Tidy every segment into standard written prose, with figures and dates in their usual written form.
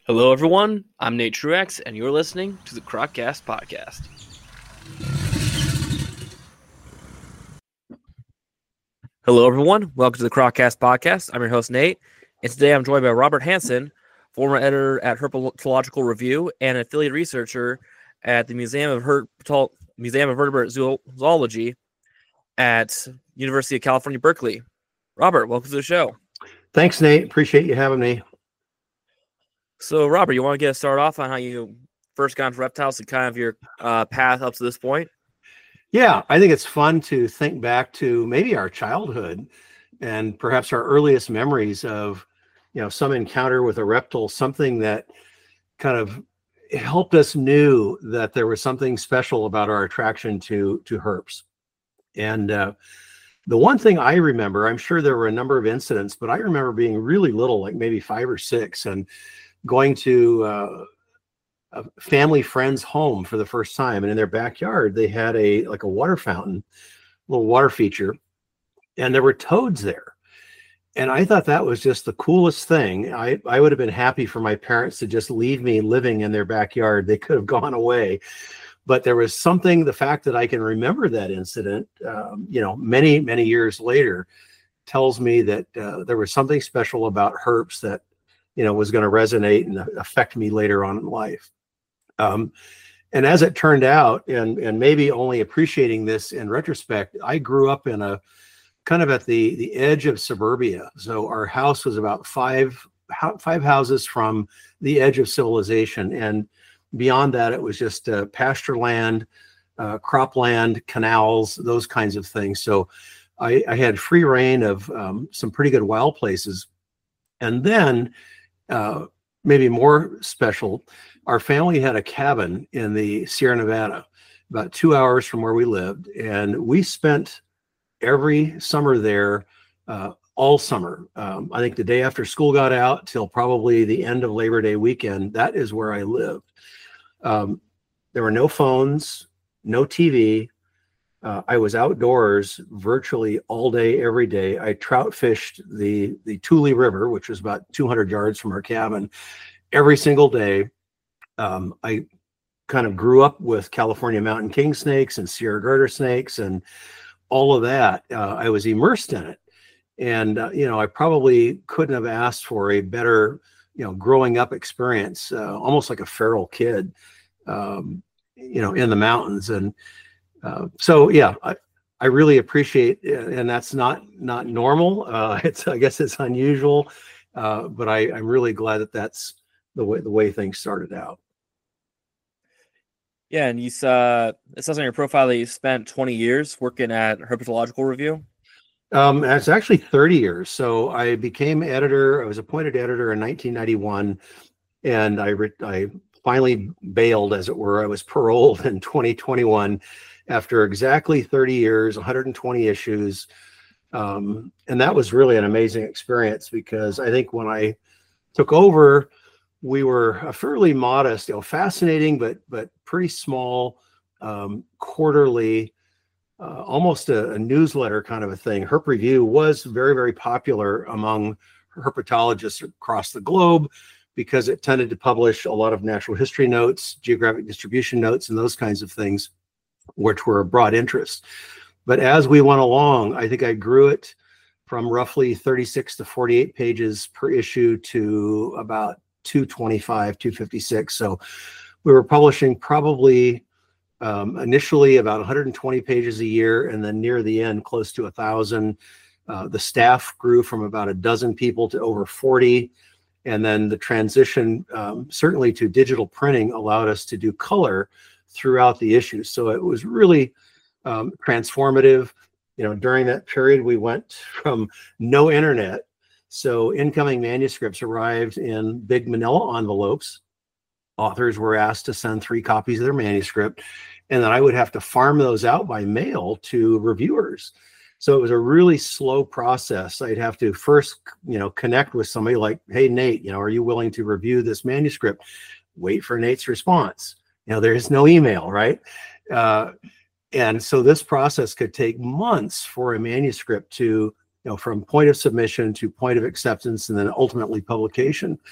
Hello, everyone. I'm Nate Truex, and you're listening to the Croccast Podcast. Hello, everyone. Welcome to the Croccast Podcast. I'm your host, Nate, and today I'm joined by Robert Hansen, former editor at Herpetological Review and an affiliate researcher at the Museum of Vertebrate Zoology at University of California, Berkeley. Robert, welcome to the show. Thanks, Nate. Appreciate you having me. So, Robert, you want to get us started off on how you first got into reptiles and kind of your path up to this point? Yeah, I think it's fun to think back to maybe our childhood and perhaps our earliest memories of, some encounter with a reptile, something that kind of helped us knew that there was something special about our attraction to herps. And the one thing I remember, I'm sure there were a number of incidents, but I remember being really little, like maybe 5 or 6, and going to a family friend's home for the first time, and in their backyard they had a water fountain, little water feature, and there were toads there. And I thought that was just the coolest thing. I would have been happy for my parents to just leave me living in their backyard. They could have gone away, but there was something, the fact that I can remember that incident many years later tells me that there was something special about herps that was going to resonate and affect me later on in life. And as it turned out, and maybe only appreciating this in retrospect, I grew up in a kind of at the edge of suburbia. So our house was about five houses from the edge of civilization. And beyond that, it was just pasture land, cropland, canals, those kinds of things. So I had free reign of some pretty good wild places. And then maybe more special, our family had a cabin in the Sierra Nevada, about 2 hours from where we lived. And we spent every summer there, all summer. I think the day after school got out till probably the end of Labor Day weekend, that is where I lived. There were no phones, no TV. I was outdoors virtually all day, every day. I trout fished the Tule River, which was about 200 yards from our cabin, every single day. I kind of grew up with California mountain king snakes and Sierra garter snakes and all of that. I was immersed in it. And, I probably couldn't have asked for a better, growing up experience, almost like a feral kid, in the mountains. And I really appreciate, and that's not normal. I guess it's unusual, but I'm really glad that that's the way things started out. Yeah, and it says on your profile that you spent 20 years working at Herpetological Review. It's actually 30 years. So I became editor. I was appointed editor in 1991, and I finally bailed, as it were. I was paroled in 2021 after exactly 30 years, 120 issues. And that was really an amazing experience, because I think when I took over, we were a fairly modest, fascinating, but pretty small, quarterly, almost a newsletter kind of a thing. Herp Review was very, very popular among herpetologists across the globe, because it tended to publish a lot of natural history notes, geographic distribution notes, and those kinds of things, which were of broad interest. But as we went along, I think I grew it from roughly 36 to 48 pages per issue to about 225, 256. So we were publishing probably initially about 120 pages a year, and then near the end, close to 1,000. The staff grew from about a dozen people to over 40. And then the transition, certainly to digital printing, allowed us to do color throughout the issue. So it was really transformative. During that period, we went from no internet. So incoming manuscripts arrived in big manila envelopes. Authors were asked to send 3 copies of their manuscript, and then I would have to farm those out by mail to reviewers. So it was a really slow process. I'd have to first, connect with somebody like, hey, Nate, are you willing to review this manuscript? Wait for Nate's response. There is no email, right? And so this process could take months for a manuscript to, from point of submission to point of acceptance and then ultimately publication.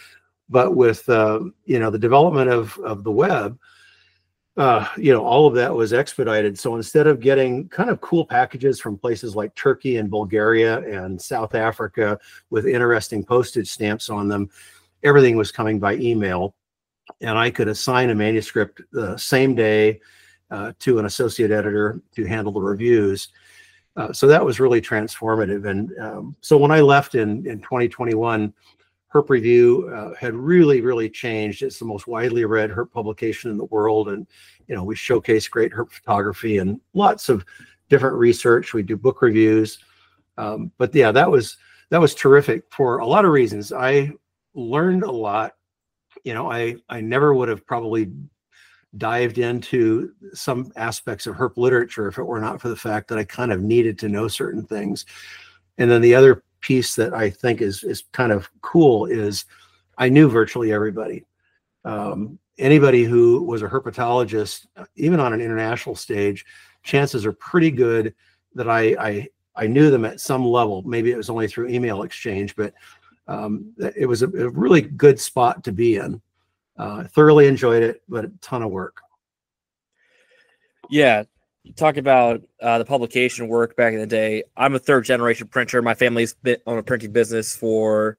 But with the development of the web, all of that was expedited. So instead of getting kind of cool packages from places like Turkey and Bulgaria and South Africa with interesting postage stamps on them, everything was coming by email. And I could assign a manuscript the same day to an associate editor to handle the reviews. So that was really transformative. And so when I left in 2021, Herp Review had really changed. It's the most widely read herp publication in the world. And, we showcase great herp photography and lots of different research. We do book reviews. But yeah, that was terrific for a lot of reasons. I learned a lot. I never would have probably dived into some aspects of herp literature if it were not for the fact that I kind of needed to know certain things. And then the other piece that I think is kind of cool is I knew virtually everybody. Anybody who was a herpetologist, even on an international stage, chances are pretty good that I knew them at some level. Maybe it was only through email exchange, but it was a really good spot to be in. Thoroughly enjoyed it, but a ton of work. Yeah. You talk about the publication work back in the day. I'm a third generation printer. My family's been on a printing business for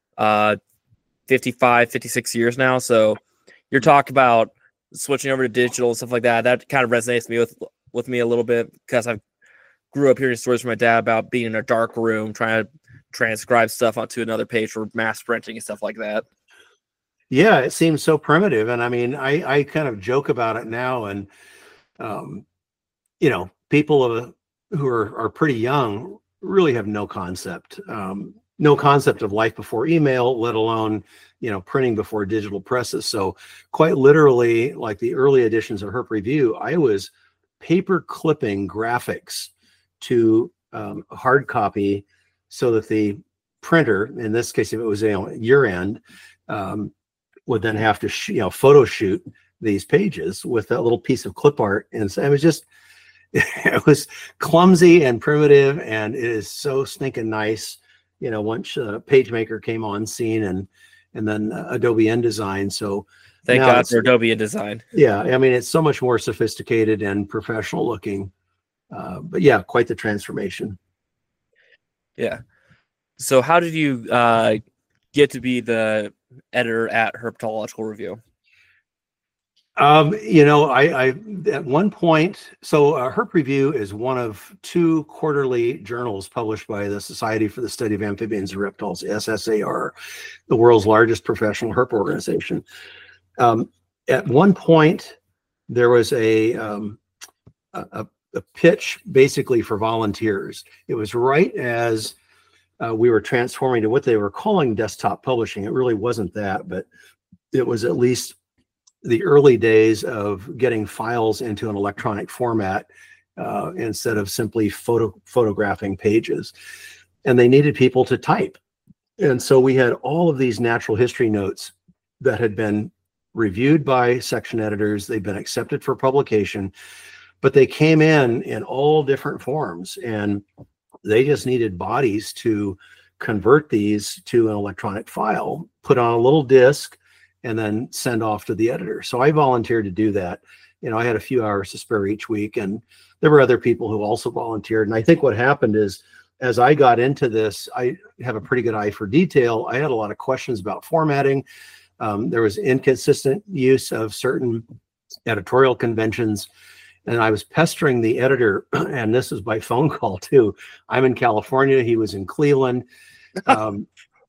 55, 56 years now. So you're talking about switching over to digital and stuff like that. That kind of resonates with me a little bit because I grew up hearing stories from my dad about being in a dark room, trying to transcribe stuff onto another page for mass printing and stuff like that. Yeah, it seems so primitive. And I mean, I kind of joke about it now. And, people who are pretty young really have no concept of life before email, let alone, printing before digital presses. So quite literally, like the early editions of Herp Review, I was paper clipping graphics to hard copy so that the printer, in this case, if it was year end, would then have to photo shoot these pages with that little piece of clip art. And so it was clumsy and primitive, and it is so stinking nice. Once PageMaker came on scene and then Adobe InDesign. So thank God for Adobe InDesign. Yeah, I mean, it's so much more sophisticated and professional looking. But yeah, quite the transformation. Yeah. So how did you get to be the editor at Herpetological Review? I at one point, so Herp Review is one of 2 quarterly journals published by the Society for the Study of Amphibians and Reptiles, SSAR, the world's largest professional herp organization. At one point, there was a pitch basically for volunteers. It was right as we were transforming to what they were calling desktop publishing. It really wasn't that, but it was at least the early days of getting files into an electronic format instead of simply photographing pages. And they needed people to type. And so we had all of these natural history notes that had been reviewed by section editors. They've been accepted for publication, but they came in all different forms, and they just needed bodies to convert these to an electronic file, put on a little disk, and then send off to the editor. So I volunteered to do that. I had a few hours to spare each week, and there were other people who also volunteered. And I think what happened is, as I got into this, I have a pretty good eye for detail. I had a lot of questions about formatting. There was inconsistent use of certain editorial conventions, and I was pestering the editor, and this was by phone call too. I'm in California. He was in Cleveland. An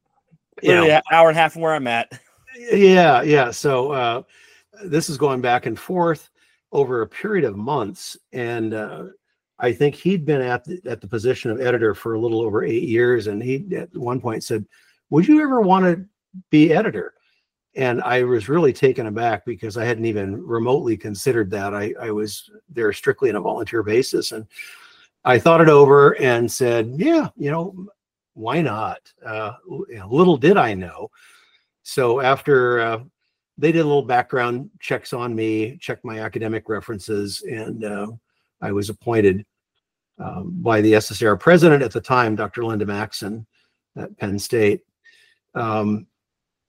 hour and a half from where I'm at. Yeah. So this is going back and forth over a period of months, and I think he'd been at the position of editor for a little over 8 years, and he at one point said, "Would you ever want to be editor?" And I was really taken aback because I hadn't even remotely considered that. I was there strictly on a volunteer basis, and I thought it over and said, "Yeah, why not?" Little did I know. So after they did a little background checks on me, checked my academic references, and I was appointed by the SSAR president at the time, Dr. Linda Maxson at Penn State.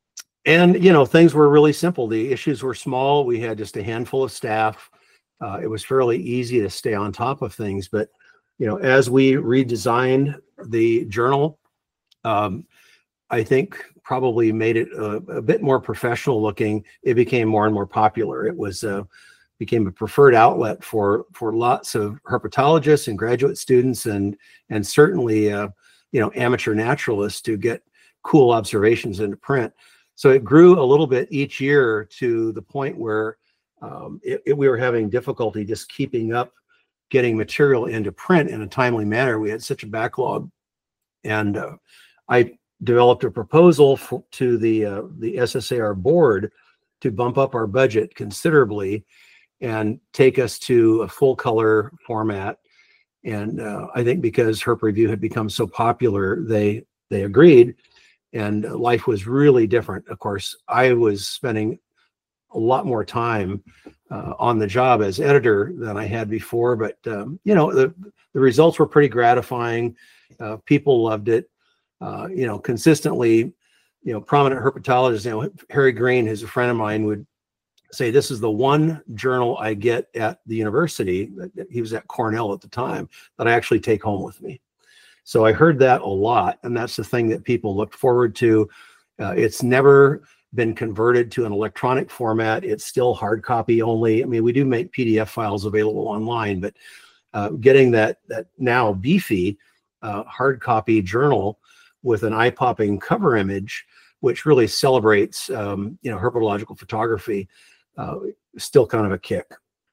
And, things were really simple. The issues were small. We had just a handful of staff. It was fairly easy to stay on top of things. But, as we redesigned the journal, I think probably made it a bit more professional looking. It became more and more popular. It was became a preferred outlet for lots of herpetologists and graduate students, and certainly amateur naturalists to get cool observations into print. So it grew a little bit each year to the point where we were having difficulty just keeping up getting material into print in a timely manner. We had such a backlog, and I developed a proposal to the SSAR board to bump up our budget considerably and take us to a full color format. And I think because Herp Review had become so popular, they agreed, and life was really different. Of course, I was spending a lot more time on the job as editor than I had before, but the results were pretty gratifying. People loved it. Consistently, prominent herpetologists, Harry Green, who's a friend of mine, would say, this is the one journal I get at the university. He was at Cornell at the time, that I actually take home with me. So I heard that a lot, and that's the thing that people looked forward to. It's never been converted to an electronic format. It's still hard copy only. I mean, we do make PDF files available online, but getting that now beefy hard copy journal with an eye-popping cover image, which really celebrates herpetological photography, still kind of a kick.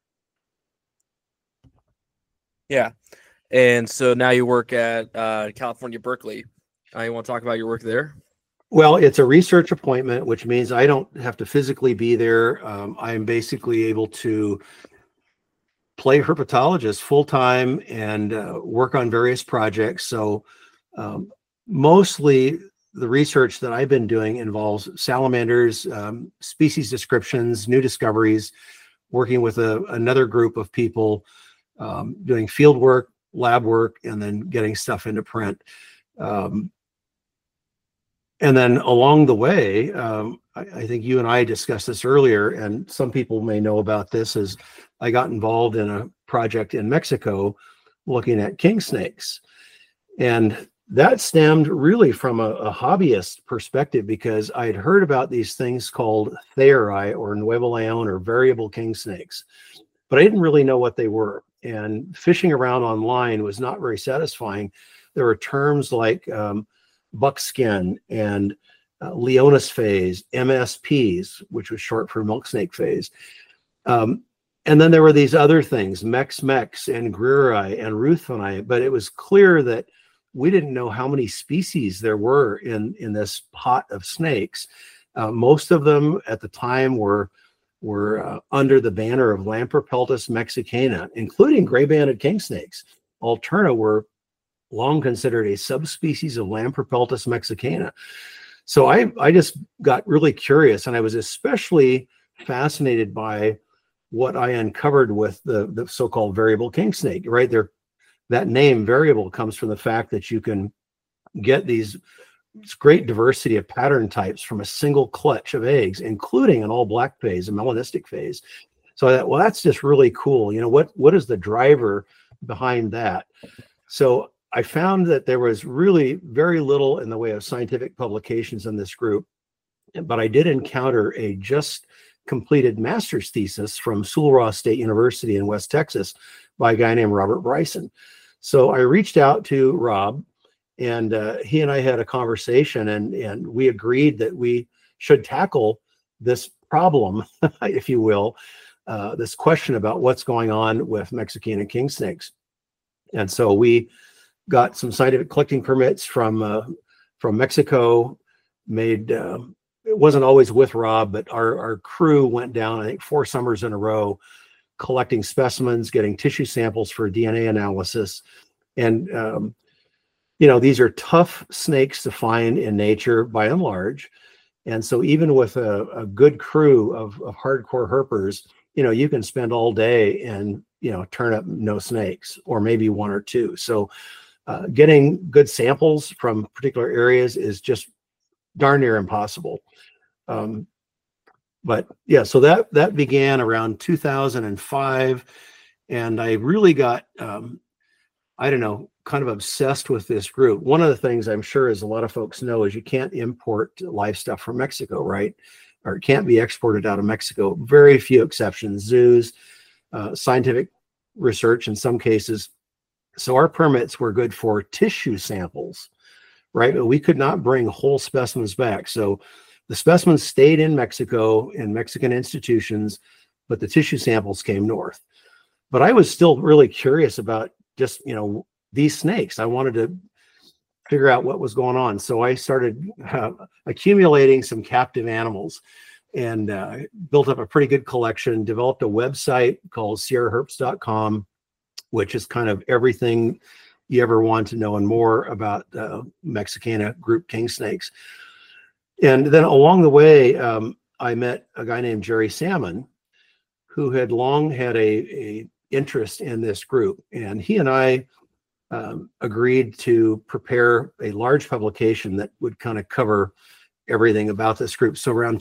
Yeah. And so now you work at California, Berkeley. You want to talk about your work there? Well, it's a research appointment, which means I don't have to physically be there. I'm basically able to play herpetologist full-time and work on various projects. So mostly the research that I've been doing involves salamanders, species descriptions, new discoveries, working with another group of people, doing field work, lab work, and then getting stuff into print. And then along the way, I think you and I discussed this earlier, and some people may know about this, is I got involved in a project in Mexico looking at king snakes. And that stemmed really from a hobbyist perspective, because I had heard about these things called Thayeri, or Nuevo Leon, or variable king snakes, but I didn't really know what they were. And fishing around online was not very satisfying. There were terms like buckskin and Leonis phase, MSPs, which was short for milk snake phase. And then there were these other things, Mex and Greeri and Ruthveni, but it was clear that we didn't know how many species there were in this pot of snakes. Most of them at the time were under the banner of Lampripeltis mexicana, including gray-banded king snakes. Alterna were long considered a subspecies of Lampripeltis mexicana. So I just got really curious, and I was especially fascinated by what I uncovered with the so-called variable king snake. Right there, that name variable comes from the fact that you can get this great diversity of pattern types from a single clutch of eggs, including an all black phase, a melanistic phase. So I thought, well, that's just really cool. What is the driver behind that? So I found that there was really very little in the way of scientific publications in this group, but I did encounter a just completed master's thesis from Sul Ross State University in West Texas by a guy named Robert Bryson. So I reached out to Rob, and he and I had a conversation, and we agreed that we should tackle this problem, if you will, this question about what's going on with Mexicana king snakes. And so we got some scientific collecting permits from Mexico. It wasn't always with Rob, but our crew went down, I think, 4 summers in a row, collecting specimens, getting tissue samples for DNA analysis. And these are tough snakes to find in nature by and large. And so even with a good crew of hardcore herpers, you can spend all day and turn up no snakes, or maybe 1 or 2. So getting good samples from particular areas is just darn near impossible. But yeah, so that began around 2005, and I really got, I don't know, kind of obsessed with this group. One of the things I'm sure, as a lot of folks know, is you can't import live stuff from Mexico, right? Or it can't be exported out of Mexico. Very few exceptions, zoos, scientific research in some cases. So our permits were good for tissue samples, right? But we could not bring whole specimens back. So the specimens stayed in Mexico in Mexican institutions, but the tissue samples came north. But I was still really curious about just, these snakes. I wanted to figure out what was going on. So I started accumulating some captive animals and built up a pretty good collection, developed a website called sierraherps.com, which is kind of everything you ever want to know and more about Mexicana group king snakes. And then along the way, I met a guy named Jerry Salmon, who had long had a interest in this group. And he and I agreed to prepare a large publication that would kind of cover everything about this group. So around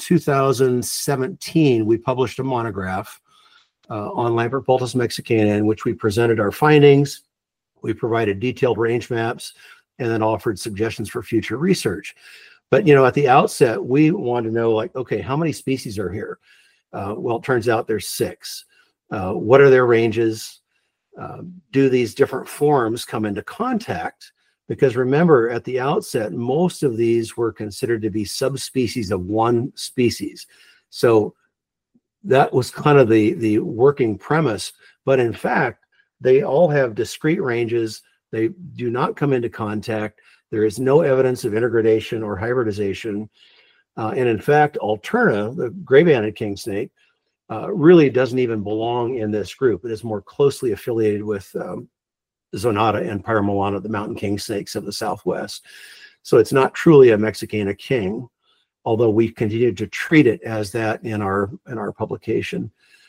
2017, we published a monograph on Lampropeltis mexicana, in which we presented our findings. We provided detailed range maps and then offered suggestions for future research. But, at the outset, we wanted to know, like, okay, how many species are here? Well, it turns out there's 6. What are their ranges? Do these different forms come into contact? Because remember, at the outset, most of these were considered to be subspecies of one species. So that was kind of the working premise. But in fact, they all have discrete ranges. They do not come into contact. There is no evidence of intergradation or hybridization. And in fact, Alterna, the gray-banded king snake, really doesn't even belong in this group. It is more closely affiliated with Zonata and Pyromoana, the mountain king snakes of the Southwest. So it's not truly a Mexicana king, although we continued to treat it as that in our publication.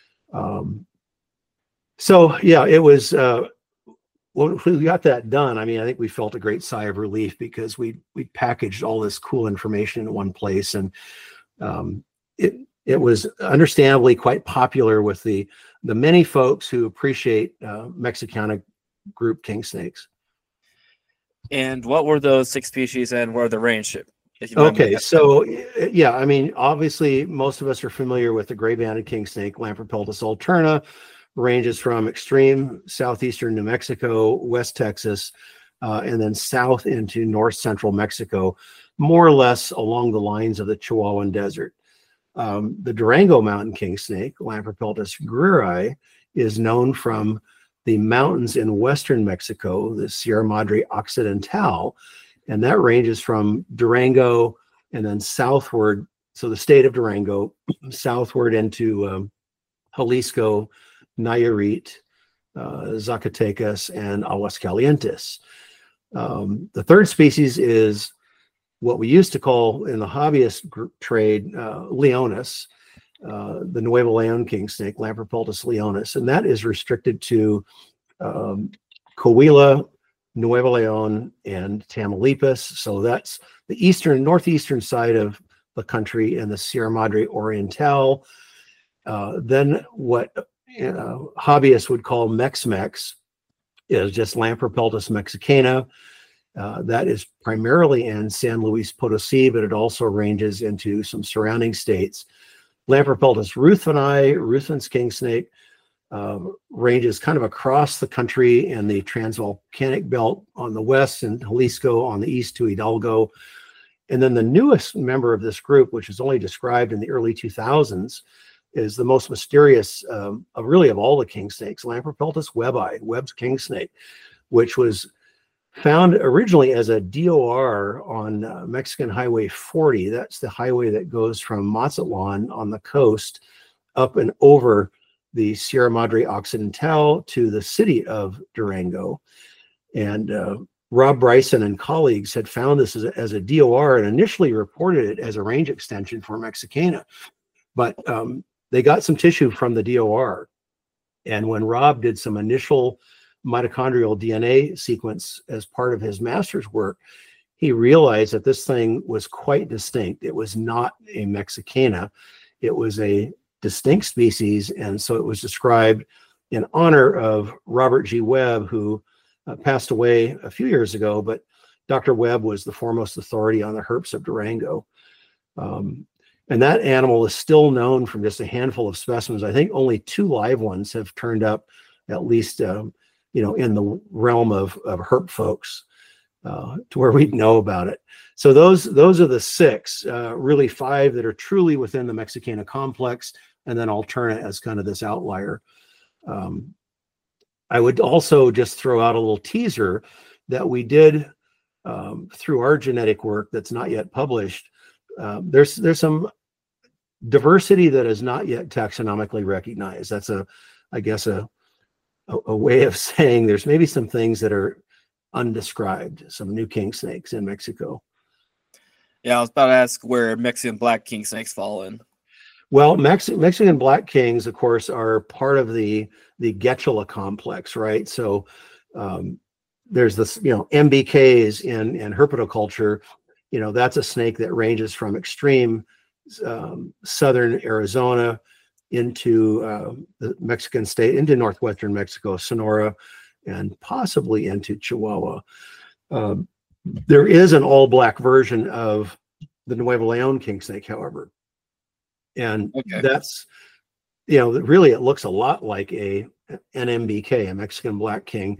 So yeah, it was, when we got that done, I think we felt a great sigh of relief, because we packaged all this cool information in one place, and it was understandably quite popular with the many folks who appreciate Mexicana group king snakes. And what were those 6 species, and what are the range? Okay, so yeah, obviously most of us are familiar with the gray-banded king snake, Lampropeltis alterna. Ranges from extreme southeastern New Mexico, West Texas, and then south into north central Mexico, more or less along the lines of the Chihuahuan Desert. The Durango mountain king snake, Lampropeltis grueri, is known from the mountains in western Mexico, the Sierra Madre Occidental, and that ranges from Durango and then southward, so the state of Durango, southward into Jalisco, Nayarit, Zacatecas, and Aguascalientes. The third species is what we used to call in the hobbyist group trade Leonis, the Nuevo Leon king snake, Lampropeltis leonis, and that is restricted to Coahuila, Nuevo Leon, and Tamaulipas. So that's the northeastern side of the country and the Sierra Madre Oriental. Then what hobbyists would call Mex-Mex is just Lampropeltis mexicana. That is primarily in San Luis Potosi, but it also ranges into some surrounding states. Lampropeltis ruthveni, Ruthven's king snake, ranges kind of across the country in the Transvolcanic Belt on the west and Jalisco on the east to Hidalgo. And then the newest member of this group, which is only described in the early 2000s, is the most mysterious of all the king snakes, Lampropeltis webbi, Webb's king snake, which was found originally as a DOR on Mexican Highway 40. That's the highway that goes from Mazatlan on the coast up and over the Sierra Madre Occidental to the city of Durango. And Rob Bryson and colleagues had found this as a DOR and initially reported it as a range extension for Mexicana. But they got some tissue from the DOR. And when Rob did some initial mitochondrial DNA sequence as part of his master's work, he realized that this thing was quite distinct. It was not a Mexicana. It was a distinct species. And so it was described in honor of Robert G. Webb, who passed away a few years ago, but Dr. Webb was the foremost authority on the herps of Durango. And that animal is still known from just a handful of specimens. I think only 2 live ones have turned up, at least, in the realm of herp folks, to where we know about it. So those are the 6, really 5 that are truly within the Mexicana complex, and then alternate as kind of this outlier. I would also just throw out a little teaser that we did through our genetic work that's not yet published. There's some diversity that is not yet taxonomically recognized. That's I guess a way of saying there's maybe some things that are undescribed, some new king snakes in Mexico. Yeah, I was about to ask where Mexican black king snakes fall in. Well, Mexican black kings, of course, are part of the Getula complex, right? So there's this, MBKs in herpetoculture. That's a snake that ranges from extreme southern Arizona into the Mexican state, into northwestern Mexico, Sonora, and possibly into Chihuahua. There is an all-black version of the Nuevo Leon king snake, however. And that's, really it looks a lot like an MBK, a Mexican black king.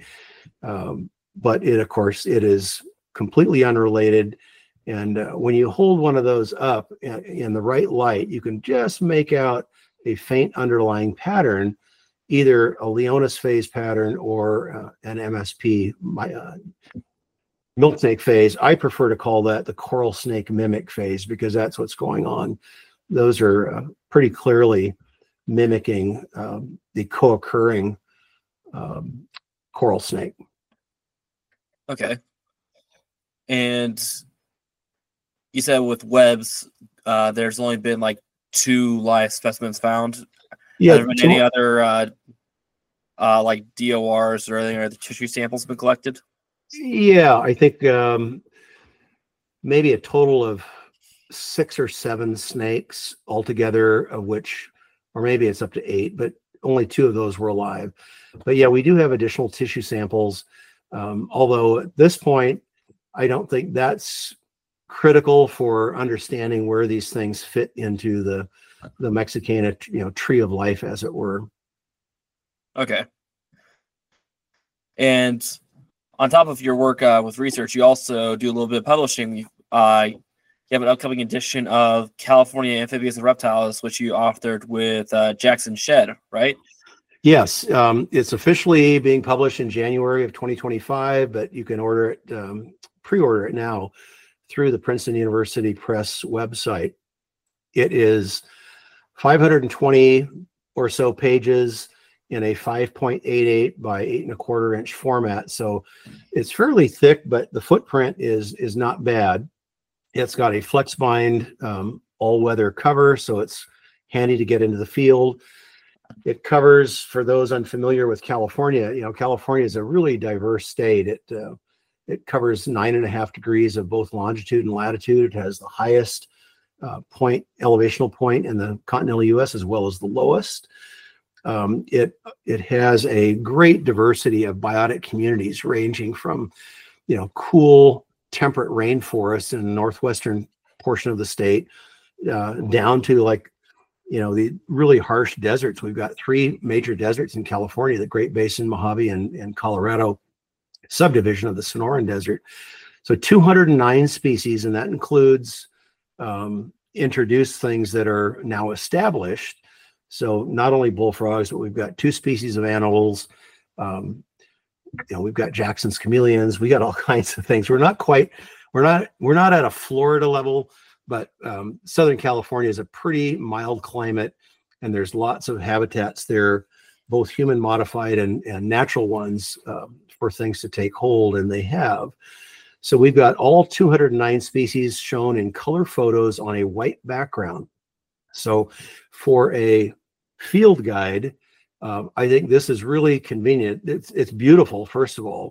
But of course, it is completely unrelated. And when you hold one of those up in the right light, you can just make out a faint underlying pattern, either a Leonis phase pattern or an MSP, milk snake phase. I prefer to call that the coral snake mimic phase because that's what's going on. Those are pretty clearly mimicking the co-occurring coral snake. Okay. And you said with Webb's, there's only been like 2 live specimens found. Yeah. Have there been any other like DORs or anything, or the tissue samples been collected? Yeah, I think maybe a total of 6 or 7 snakes altogether, of which, or maybe it's up to 8, but only 2 of those were alive. But yeah, we do have additional tissue samples. Although at this point, I don't think that's critical for understanding where these things fit into the Mexicana, tree of life, as it were. Okay. And on top of your work with research, you also do a little bit of publishing. You have an upcoming edition of California Amphibians and Reptiles, which you authored with Jackson Shedd, right? Yes, it's officially being published in January of 2025, but you can order it, pre-order it now through the Princeton University Press website. It is 520 or so pages in a 5.88 by 8.25 inch format. So it's fairly thick, but the footprint is not bad. It's got a flex bind all-weather cover, so it's handy to get into the field. It covers, for those unfamiliar with California, California is a really diverse state. It covers 9.5 degrees of both longitude and latitude. It has the highest elevational point in the continental U.S. as well as the lowest. It has a great diversity of biotic communities ranging from, cool temperate rainforests in the northwestern portion of the state down to the really harsh deserts. We've got 3 major deserts in California, the Great Basin, Mojave, and Colorado subdivision of the Sonoran Desert. So 209 species, and that includes introduced things that are now established. So not only bullfrogs, but we've got 2 species of animals. We've got Jackson's chameleons. We got all kinds of things. We're not at a Florida level, but Southern California is a pretty mild climate, and there's lots of habitats there, both human modified and natural ones, for things to take hold, and they have. So we've got all 209 species shown in color photos on a white background. So for a field guide, I think this is really convenient. It's beautiful, first of all,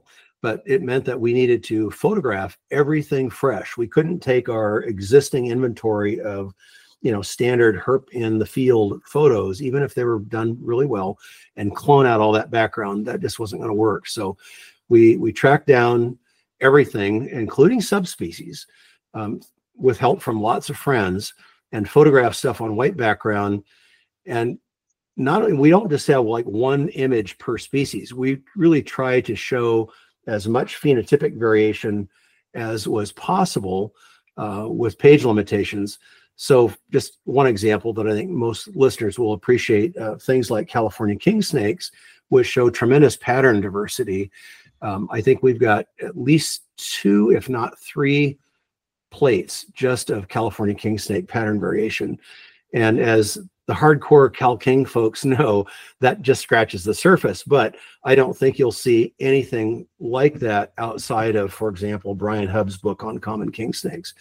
but it meant that we needed to photograph everything fresh. We couldn't take our existing inventory of, standard herp in the field photos, even if they were done really well, and clone out all that background. That just wasn't going to work. So we tracked down everything, including subspecies, with help from lots of friends, and photographed stuff on white background. And we don't just have like one image per species. We really try to show as much phenotypic variation as was possible with page limitations. So just one example that I think most listeners will appreciate, things like California king snakes, which show tremendous pattern diversity. I think we've got at least 2, if not 3 plates just of California king snake pattern variation. And as the hardcore Cal King folks know, that just scratches the surface, but I don't think you'll see anything like that outside of, for example, Brian Hubb's book on common king snakes.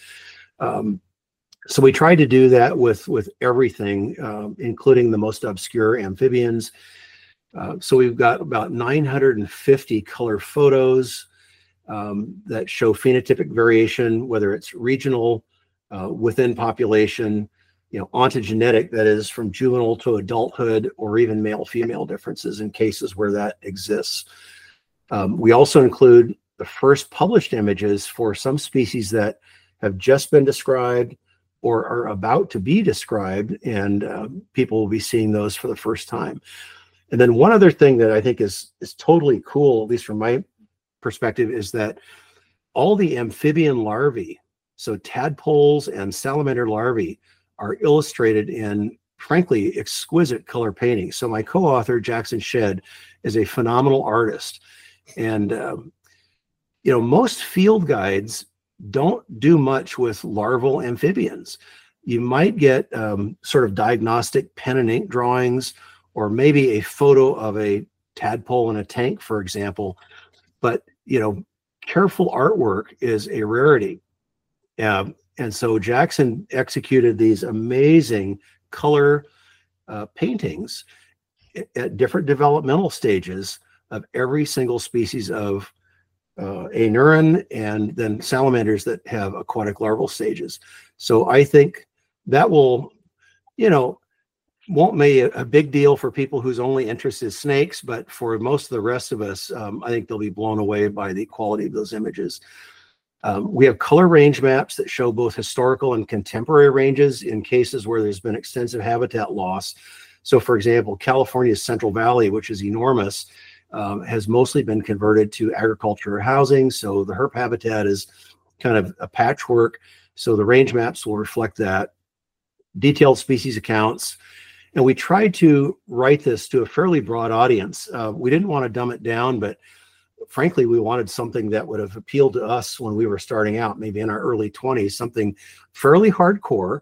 So we tried to do that with everything, including the most obscure amphibians. So we've got about 950 color photos that show phenotypic variation, whether it's regional, within population, ontogenetic, that is from juvenile to adulthood, or even male-female differences in cases where that exists. We also include the first published images for some species that have just been described or are about to be described, and people will be seeing those for the first time. And then one other thing that I think is totally cool, at least from my perspective, is that all the amphibian larvae, so tadpoles and salamander larvae, are illustrated in, frankly, exquisite color paintings. So my co-author, Jackson Shedd, is a phenomenal artist. And, most field guides don't do much with larval amphibians. You might get sort of diagnostic pen and ink drawings, or maybe a photo of a tadpole in a tank, for example. But, careful artwork is a rarity. And so Jackson executed these amazing color paintings at different developmental stages of every single species of anurin, and then salamanders that have aquatic larval stages. So I think that will, won't make a big deal for people whose only interest is snakes, but for most of the rest of us, I think they'll be blown away by the quality of those images. We have color range maps that show both historical and contemporary ranges in cases where there's been extensive habitat loss. So for example, California's Central Valley, which is enormous, has mostly been converted to agriculture or housing. So the herp habitat is kind of a patchwork. So the range maps will reflect that. Detailed species accounts. And we tried to write this to a fairly broad audience. We didn't want to dumb it down, but frankly, we wanted something that would have appealed to us when we were starting out, maybe in our early 20s, something fairly hardcore.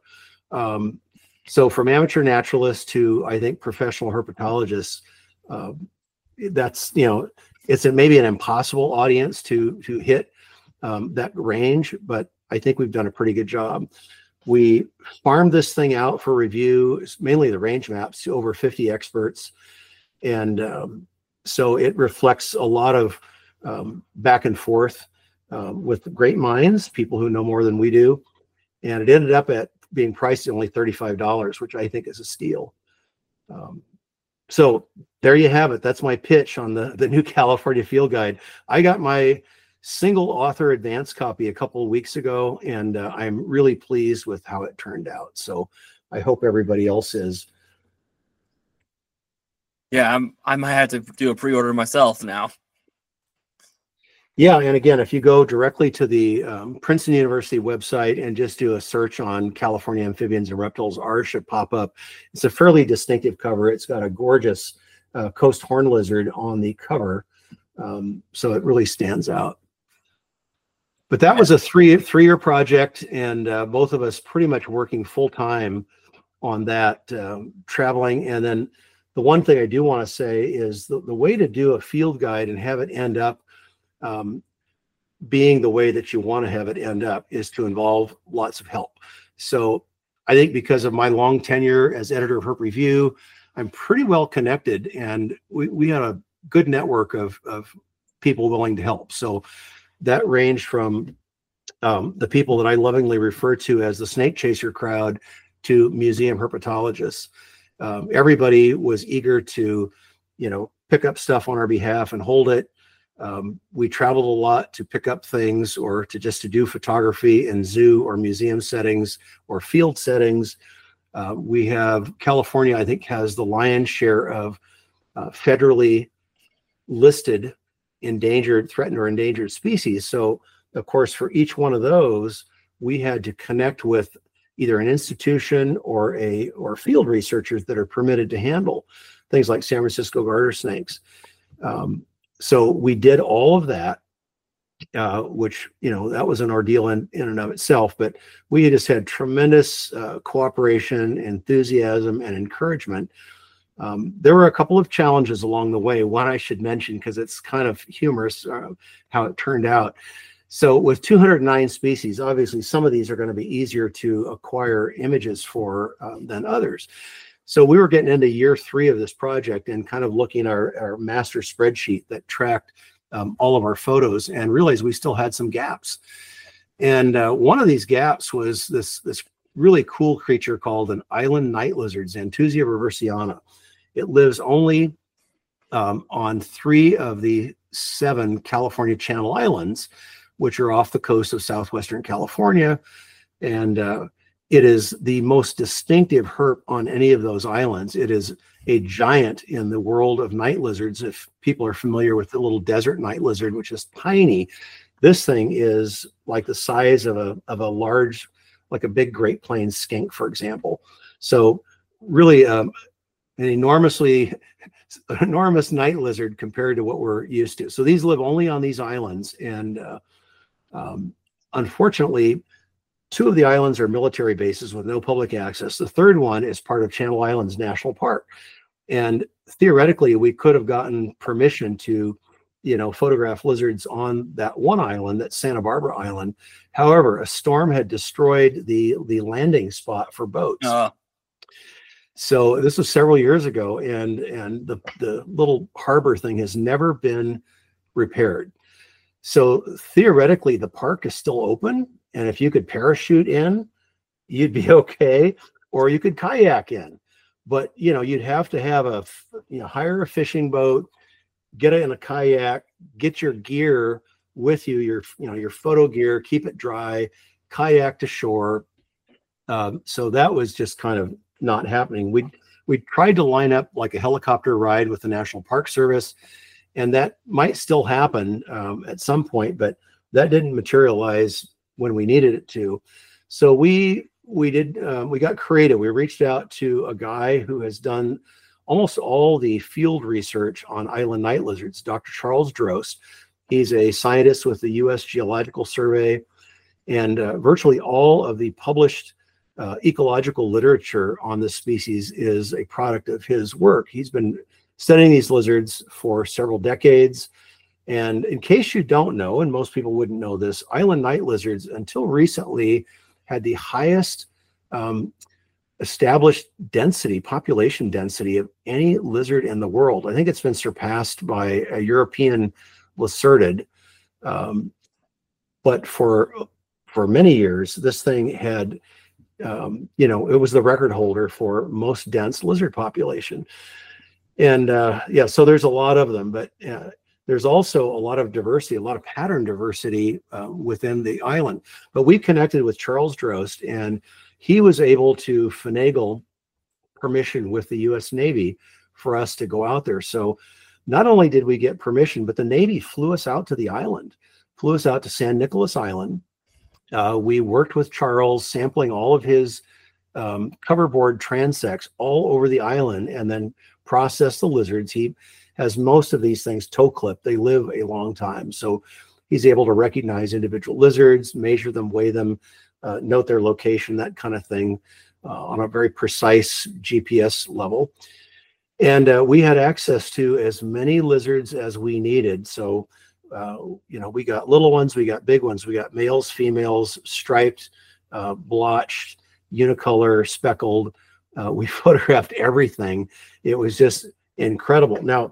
So from amateur naturalists to, I think, professional herpetologists, that's, it's maybe an impossible audience to hit that range, but I think we've done a pretty good job. We farmed this thing out for review, mainly the range maps, to over 50 experts. And so it reflects a lot of back and forth with great minds, people who know more than we do. And it ended up at being priced at only $35, which I think is a steal. So there you have it. That's my pitch on the new California Field Guide. I got my single author advance copy a couple of weeks ago, and I'm really pleased with how it turned out. So I hope everybody else is. Yeah, I might have to do a pre-order myself now. Yeah, and again, if you go directly to the Princeton University website and just do a search on California amphibians and reptiles, ours should pop up. It's a fairly distinctive cover. It's got a gorgeous coast horn lizard on the cover, so it really stands out. But that was a three-year project, and both of us pretty much working full-time on that, traveling. And then the one thing I do want to say is the way to do a field guide and have it end up being the way that you want to have it end up is to involve lots of help. So I think because of my long tenure as editor of Herp Review, I'm pretty well connected, and we had a good network of people willing to help. So that ranged from the people that I lovingly refer to as the snake chaser crowd to museum herpetologists. Everybody was eager to, pick up stuff on our behalf and hold it. We traveled a lot to pick up things or to do photography in zoo or museum settings or field settings. We have California, I think, has the lion's share of federally listed endangered, threatened, or endangered species. So, of course, for each one of those, we had to connect with either an institution or field researchers that are permitted to handle things like San Francisco garter snakes. So we did all of that, which, that was an ordeal in and of itself, but we just had tremendous cooperation, enthusiasm, and encouragement. There were a couple of challenges along the way. One I should mention, because it's kind of humorous how it turned out. So with 209 species, obviously some of these are going to be easier to acquire images for than others. So we were getting into year 3 of this project and kind of looking at our master spreadsheet that tracked all of our photos and realized we still had some gaps. And one of these gaps was this really cool creature called an island night lizard, Xanthussia reversiana. It lives only on 3 of the 7 California Channel Islands, which are off the coast of southwestern California. And it is the most distinctive herp on any of those islands. It is a giant in the world of night lizards. If people are familiar with the little desert night lizard, which is tiny, this thing is like the size of a large, like a big Great Plains skink, for example. So really an enormous night lizard compared to what we're used to. So these live only on these islands. And unfortunately, 2 of the islands are military bases with no public access. The third one is part of Channel Islands National Park. And theoretically, we could have gotten permission to, photograph lizards on that one island, that's Santa Barbara Island. However, a storm had destroyed the landing spot for boats. So this was several years ago, and the little harbor thing has never been repaired. So theoretically, the park is still open, and if you could parachute in, you'd be okay, or you could kayak in. But you'd have to have hire a fishing boat, get in a kayak, get your gear with you, your photo gear, keep it dry, kayak to shore. So that was just kind of not happening. We tried to line up like a helicopter ride with the National Park Service, and that might still happen at some point, but that didn't materialize when we needed it to. So we got creative. We reached out to a guy who has done almost all the field research on island night lizards, Dr. Charles Drost. He's a scientist with the U.S. Geological Survey, and virtually all of the published ecological literature on this species is a product of his work. He's been studying these lizards for several decades. And in case you don't know, and most people wouldn't know this, island night lizards until recently had the highest established population density of any lizard in the world. I think it's been surpassed by a European lacertid. But for many years, this thing had, it was the record holder for most dense lizard population. And so there's a lot of them, but there's also a lot of diversity, a lot of pattern diversity within the island. But we connected with Charles Drost, and he was able to finagle permission with the U.S. Navy for us to go out there. So not only did we get permission, but the Navy flew us out to the island, flew us out to San Nicolas Island. We worked with Charles, sampling all of his coverboard transects all over the island, and then processed the lizards. He has most of these things toe clipped. They live a long time. So he's able to recognize individual lizards, measure them, weigh them, note their location, that kind of thing, on a very precise GPS level. And we had access to as many lizards as we needed. So, we got little ones, we got big ones, we got males, females, striped, blotched, unicolor, speckled. We photographed everything. It was just incredible. Now,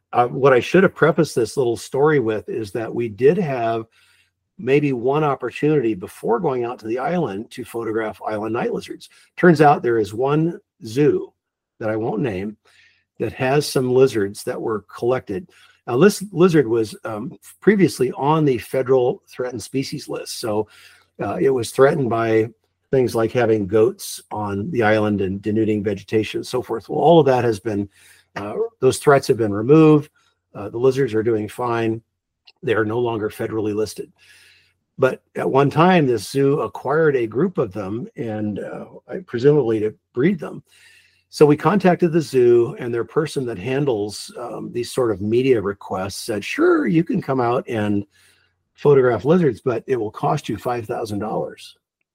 what I should have prefaced this little story with is that we did have maybe one opportunity before going out to the island to photograph island night lizards. Turns out there is one zoo that I won't name that has some lizards that were collected. Now, this lizard was previously on the federal threatened species list. So it was threatened by things like having goats on the island and denuding vegetation and so forth. Well, all of that has been, those threats have been removed. The lizards are doing fine. They are no longer federally listed. But at one time, this zoo acquired a group of them and presumably to breed them. So we contacted the zoo, and their person that handles these sort of media requests said, sure, you can come out and photograph lizards, but it will cost you $5,000.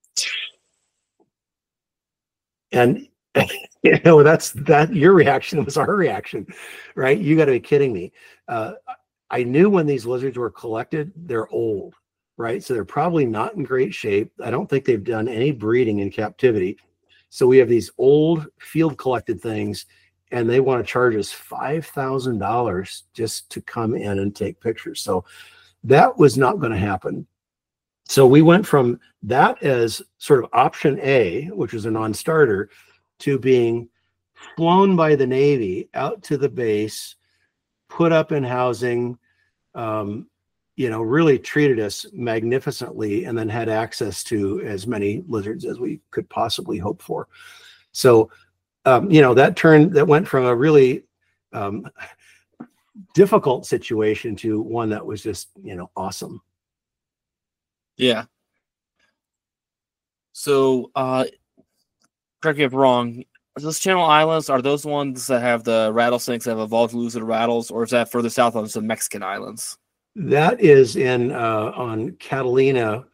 And you know, your reaction was our reaction, right? You got to be kidding me. I knew when these lizards were collected, they're old, right? So they're probably not in great shape. I don't think they've done any breeding in captivity. So we have these old field collected things, and they want to charge us $5,000 just to come in and take pictures. So that was not going to happen. So we went from that as sort of option A, which was a non-starter, to being flown by the Navy out to the base, put up in housing, you know, really treated us magnificently, and then had access to as many lizards as we could possibly hope for. So, you know, that went from a really difficult situation to one that was just, you know, awesome. Yeah. So, correct me if I'm wrong, those Channel Islands, are those ones that have the rattlesnakes that have evolved lizard rattles, or is that further south on some Mexican islands? That is in on Catalina,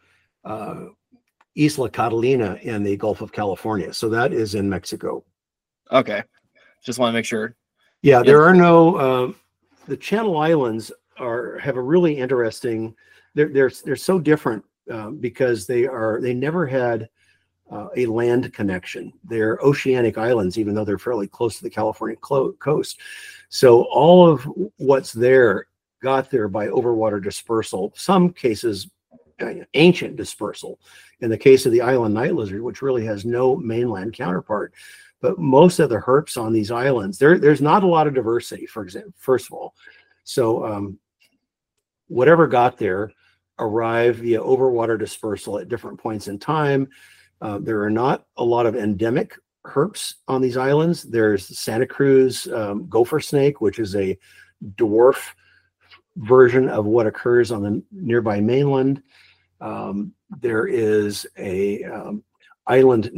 Isla Catalina in the Gulf of California. So that is in Mexico. Okay. Just want to make sure. Yeah, there are no, the Channel Islands have a really interesting, they're so different because they never had a land connection. They're oceanic islands, even though they're fairly close to the California coast. So all of what's there got there by overwater dispersal, some cases ancient dispersal. In the case of the island night lizard, which really has no mainland counterpart, but most of the herps on these islands, there's not a lot of diversity, for example, first of all. So whatever got there arrived via overwater dispersal at different points in time. There are not a lot of endemic herps on these islands. There's Santa Cruz gopher snake, which is a dwarf version of what occurs on the nearby mainland. There is a island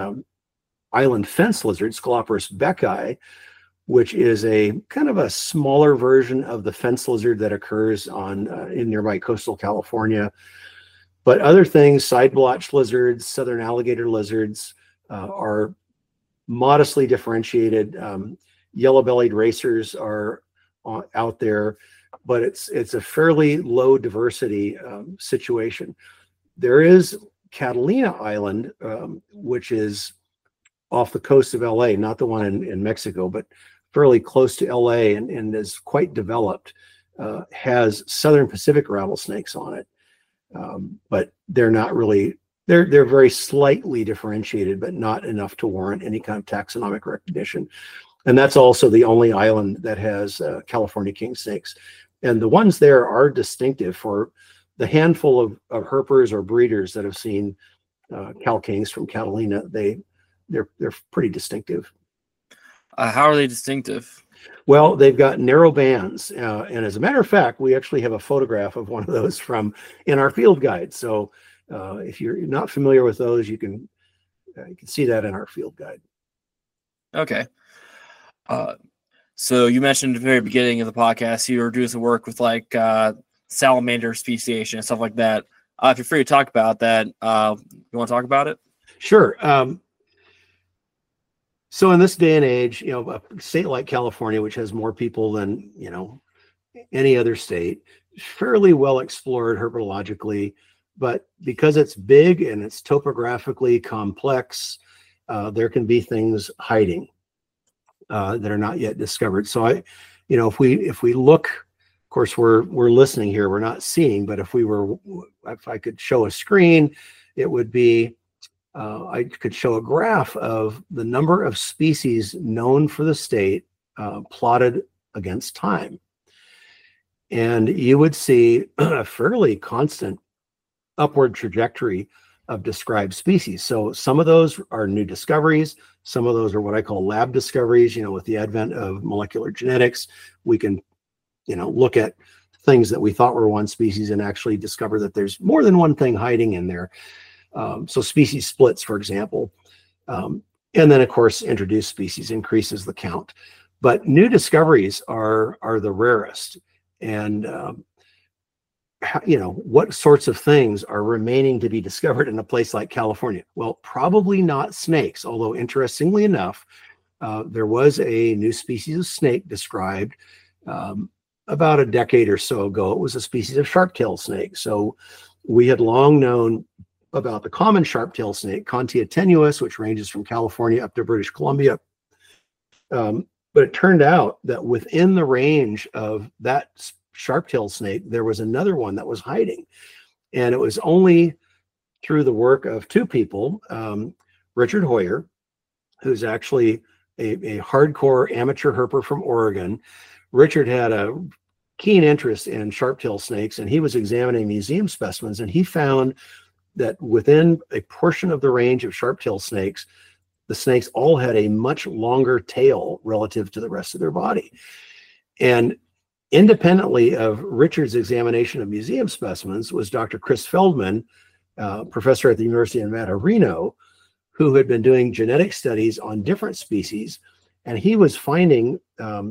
fence lizard, Scoloporus becki, which is a kind of a smaller version of the fence lizard that occurs on in nearby coastal California. But other things, side blotch lizards, southern alligator lizards, are modestly differentiated. Yellow-bellied racers are out there, but it's a fairly low diversity situation. There is Catalina Island, which is off the coast of LA, not the one in Mexico, but fairly close to LA and is quite developed, has Southern Pacific rattlesnakes on it. But they're not really, they're very slightly differentiated, but not enough to warrant any kind of taxonomic recognition. And that's also the only island that has California king snakes. And the ones there are distinctive. For the handful of herpers or breeders that have seen Cal kings from Catalina, they're pretty distinctive. How are they distinctive? Well, they've got narrow bands, and as a matter of fact, we actually have a photograph of one of those in our field guide. So if you're not familiar with those, you can see that in our field guide. Okay. So you mentioned at the very beginning of the podcast you were doing some work with like salamander speciation and stuff like that. If you're free to talk about that, you want to talk about it? Sure. So in this day and age, you know, a state like California, which has more people than, you know, any other state, fairly well explored herpetologically, but because it's big and it's topographically complex, there can be things hiding that are not yet discovered. So if we look, of course, we're listening here, we're not seeing, but if I could show a screen, it would be, I could show a graph of the number of species known for the state plotted against time. And you would see a fairly constant upward trajectory of described species. So some of those are new discoveries. Some of those are what I call lab discoveries. With the advent of molecular genetics, we can, look at things that we thought were one species and actually discover that there's more than one thing hiding in there. So species splits, for example. And then, of course, introduced species increases the count. But new discoveries are the rarest. And what sorts of things are remaining to be discovered in a place like California? Well, probably not snakes, although interestingly enough, there was a new species of snake described about a decade or so ago. It was a species of sharp-tailed snake. So we had long known about the common sharp-tailed snake, Contia tenuis, which ranges from California up to British Columbia. But it turned out that within the range of that sharp-tailed snake, there was another one that was hiding. And it was only through the work of two people, Richard Hoyer, who's actually a hardcore amateur herper from Oregon. Richard had a keen interest in sharp-tailed snakes, and he was examining museum specimens, and he found that within a portion of the range of sharp-tailed snakes, the snakes all had a much longer tail relative to the rest of their body. And independently of Richard's examination of museum specimens was Dr. Chris Feldman, professor at the University of Nevada, Reno, who had been doing genetic studies on different species. And he was finding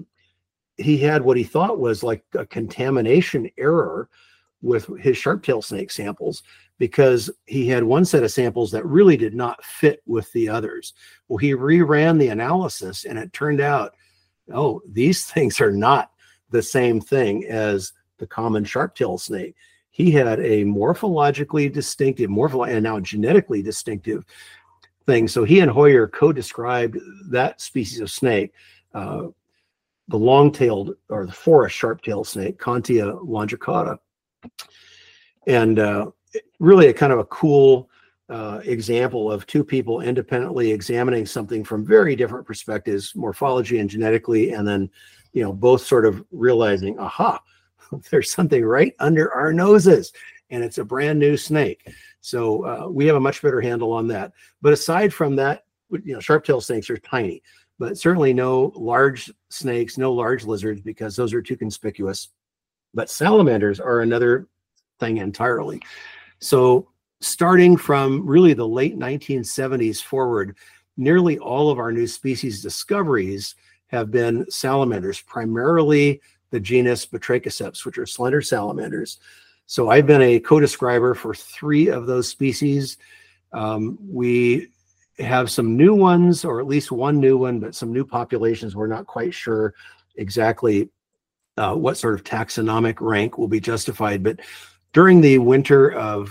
he had what he thought was like a contamination error with his sharp-tailed snake samples, because he had one set of samples that really did not fit with the others. Well, he reran the analysis, and it turned out, oh, these things are not the same thing as the common sharp-tailed snake. He had a morphologically distinctive, and now genetically distinctive thing. So he and Hoyer co-described that species of snake, the long-tailed or the forest sharp-tailed snake, Contia longicauda. And really a kind of a cool example of two people independently examining something from very different perspectives, morphology and genetically, and then, both sort of realizing, aha, there's something right under our noses, and it's a brand new snake. So we have a much better handle on that. But aside from that, sharp-tailed snakes are tiny, but certainly no large snakes, no large lizards, because those are too conspicuous. But salamanders are another thing entirely. So starting from really the late 1970s forward, nearly all of our new species discoveries have been salamanders, primarily the genus Batrachoceps, which are slender salamanders. So I've been a co-describer for 3 of those species. We have some new ones, or at least one new one, but some new populations we're not quite sure exactly what sort of taxonomic rank will be justified. But during the winter of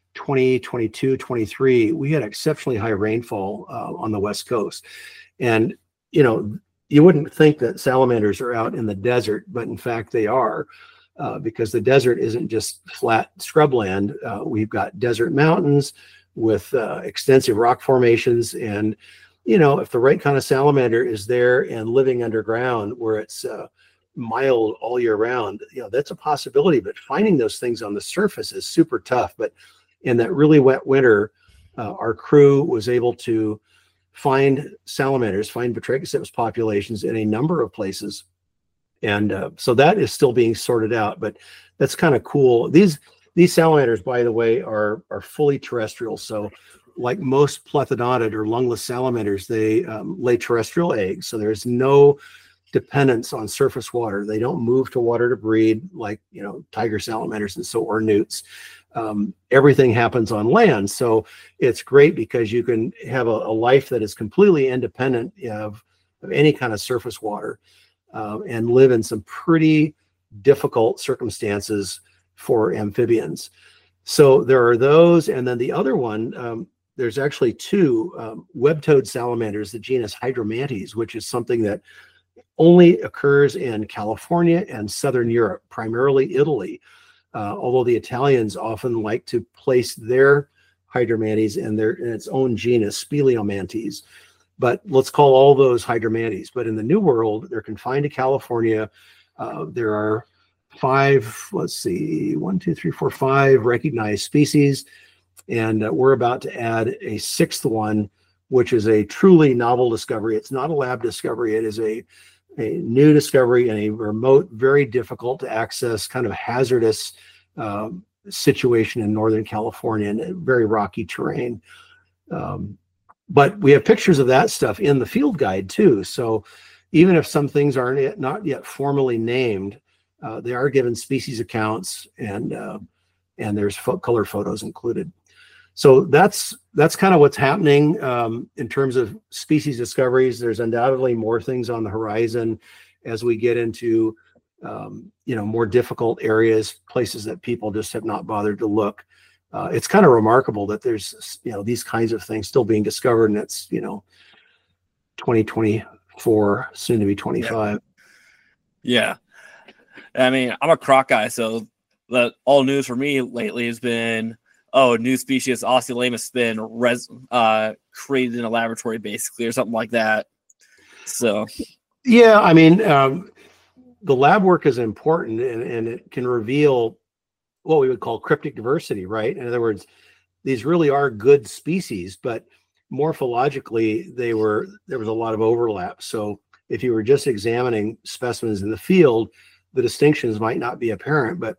2022-23, we had exceptionally high rainfall on the West Coast. And, you wouldn't think that salamanders are out in the desert, but in fact they are, because the desert isn't just flat scrubland. We've got desert mountains with extensive rock formations. And, if the right kind of salamander is there and living underground where it's mild all year round, that's a possibility. But finding those things on the surface is super tough. But in that really wet winter, our crew was able to find salamanders, find Batrachoceps populations in a number of places. And so that is still being sorted out, but that's kind of cool. These salamanders, by the way, are fully terrestrial. So like most plethodontid or lungless salamanders, they lay terrestrial eggs. So there's no dependence on surface water. They don't move to water to breed like, tiger salamanders or newts. Everything happens on land. So it's great because you can have a life that is completely independent of any kind of surface water, and live in some pretty difficult circumstances for amphibians. So there are those. And then the other one, there's actually 2 web-toed salamanders, the genus Hydromantes, which is something that only occurs in California and Southern Europe, primarily Italy. Although the Italians often like to place their hydromantes in its own genus, Speleomantes. But let's call all those hydromantes. But in the New World, they're confined to California. There are 5, let's see, 1, 2, 3, 4, 5 recognized species. And we're about to add a 6th one, which is a truly novel discovery. It's not a lab discovery. It is a new discovery in a remote, very difficult to access, kind of hazardous situation in Northern California and very rocky terrain. But we have pictures of that stuff in the field guide too. So even if some things are not yet formally named, they are given species accounts, and there's color photos included. So that's kind of what's happening in terms of species discoveries. There's undoubtedly more things on the horizon as we get into more difficult areas, places that people just have not bothered to look. It's kind of remarkable that there's these kinds of things still being discovered, and it's 2024, soon to be 25. Yeah. I mean, I'm a croc guy, so the all news for me lately has been, new species Osteolaemus has been created in a laboratory, basically, or something like that. So, yeah, I mean, the lab work is important, and it can reveal what we would call cryptic diversity, right? In other words, these really are good species, but morphologically, there was a lot of overlap. So if you were just examining specimens in the field, the distinctions might not be apparent. But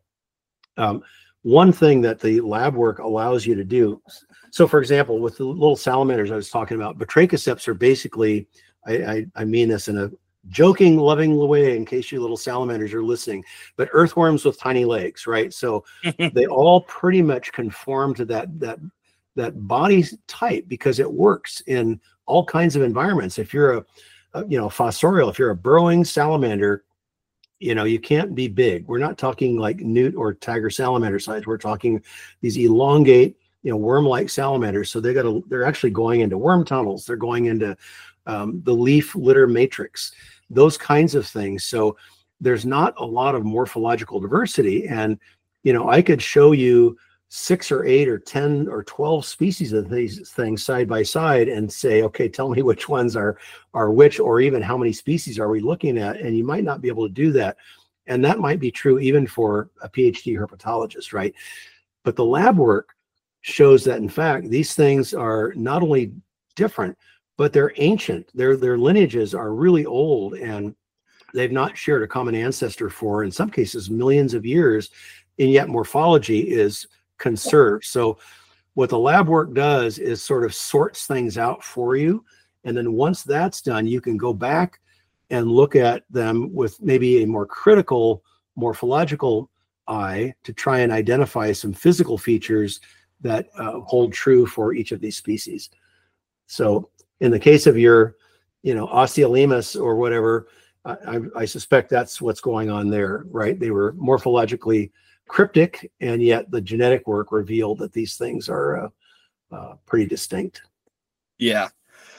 one thing that the lab work allows you to do, so for example, with the little salamanders I was talking about, Batrachoceps are basically, I mean this in a joking, loving way in case you little salamanders are listening, but earthworms with tiny legs, right? So they all pretty much conform to that body type because it works in all kinds of environments. If you're a fossorial, if you're a burrowing salamander, you can't be big. We're not talking like newt or tiger salamander size. We're talking these elongate, worm-like salamanders. So they're actually going into worm tunnels. They're going into the leaf litter matrix, those kinds of things. So there's not a lot of morphological diversity. And, I could show you 6 or 8 or 10 or 12 species of these things side by side and say, okay, tell me which ones are which, or even how many species are we looking at? And you might not be able to do that. And that might be true even for a PhD herpetologist, right? But the lab work shows that, in fact, these things are not only different, but they're ancient. Their lineages are really old, and they've not shared a common ancestor for, in some cases, millions of years, and yet morphology is conserved. So what the lab work does is sort of sorts things out for you. And then once that's done, you can go back and look at them with maybe a more critical morphological eye to try and identify some physical features that hold true for each of these species. So in the case of your, Osteolaemus or whatever, I suspect that's what's going on there, right? They were morphologically cryptic, and yet the genetic work revealed that these things are pretty distinct. Yeah.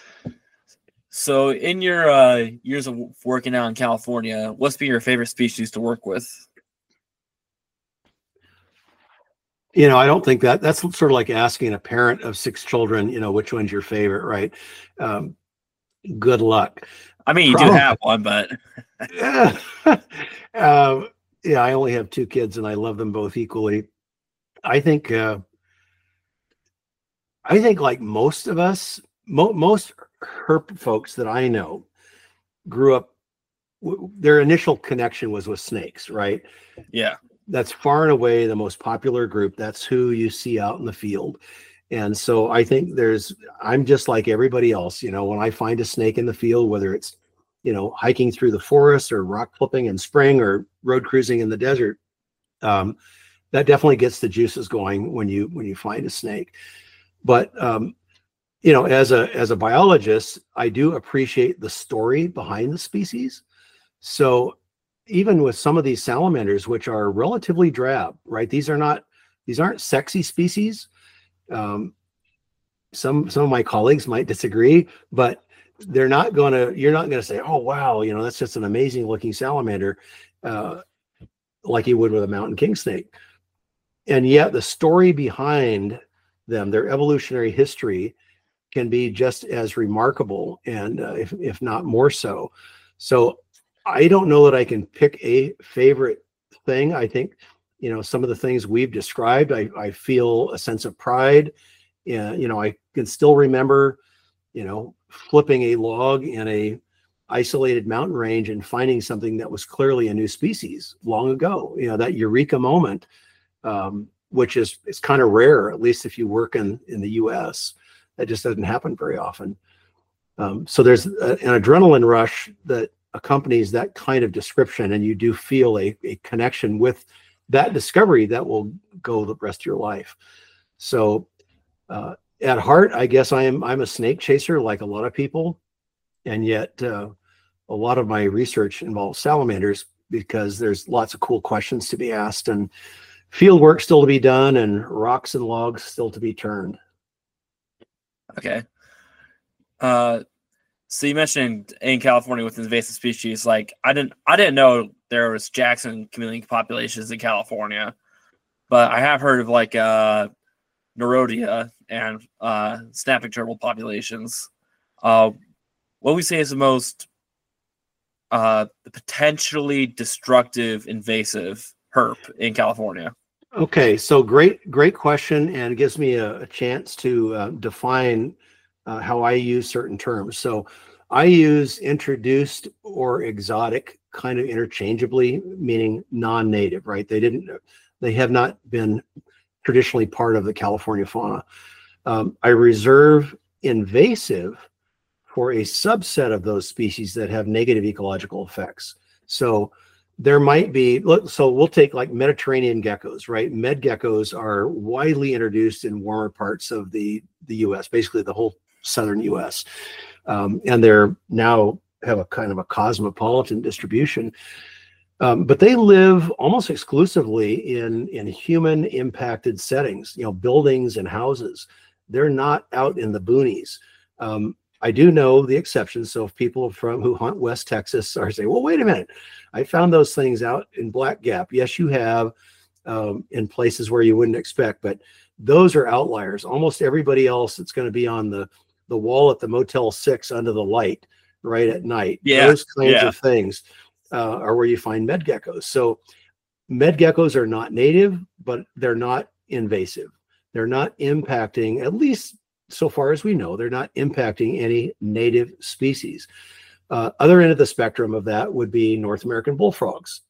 So in your years of working out in California, what's been your favorite species to work with? I don't think that's sort of like asking a parent of 6 children, which one's your favorite, right? Good luck. I mean, you do have one, but yeah. I only have 2 kids, and I love them both equally. I think like most of us, most herp folks that I know grew up, their initial connection was with snakes, right? Yeah. That's far and away the most popular group. That's who you see out in the field. And so I think I'm just like everybody else, when I find a snake in the field, whether it's, hiking through the forest or rock clipping in spring or road cruising in the desert, that definitely gets the juices going when you find a snake. But, as a biologist, I do appreciate the story behind the species. So even with some of these salamanders, which are relatively drab, right? These aren't sexy species. Some of my colleagues might disagree, but you're not going to say, oh, wow, that's just an amazing looking salamander, like you would with a mountain king snake. And yet the story behind them, their evolutionary history, can be just as remarkable, and if not more so. So I don't know that I can pick a favorite thing. I think, some of the things we've described, I feel a sense of pride. I can still remember, flipping a log in a isolated mountain range and finding something that was clearly a new species long ago. That eureka moment, which is kind of rare, at least if you work in the U.S. That just doesn't happen very often. So there's an adrenaline rush that accompanies that kind of description, and you do feel a connection with that discovery that will go the rest of your life. So at heart, I guess I'm a snake chaser, like a lot of people, and yet a lot of my research involves salamanders because there's lots of cool questions to be asked, and field work still to be done, and rocks and logs still to be turned. Okay. So you mentioned in California with invasive species, like I didn't know there was Jackson chameleon populations in California, but I have heard of like Nerodia and snapping turtle populations. What we say is the most potentially destructive invasive herp in California. Okay, so great question, and gives me a chance to define how I use certain terms. So I use introduced or exotic kind of interchangeably, meaning non-native, right? They have not been traditionally part of the California fauna. I reserve invasive for a subset of those species that have negative ecological effects. So there might be, so we'll take like Mediterranean geckos, right? Med geckos are widely introduced in warmer parts of the US, basically the whole southern US. And they're now have a kind of a cosmopolitan distribution. But they live almost exclusively in human impacted settings, buildings and houses. They're not out in the boonies. I do know the exceptions. So if people who hunt West Texas are saying, well, wait a minute, I found those things out in Black Gap. Yes, you have, in places where you wouldn't expect, but those are outliers. Almost everybody else, it's going to be on the wall at the Motel 6 under the light, right at night. Yeah. Those kinds of things are where you find med geckos. So med geckos are not native, but they're not invasive. They're not impacting, at least so far as we know, they're not impacting any native species. Other end of the spectrum of that would be North American bullfrogs.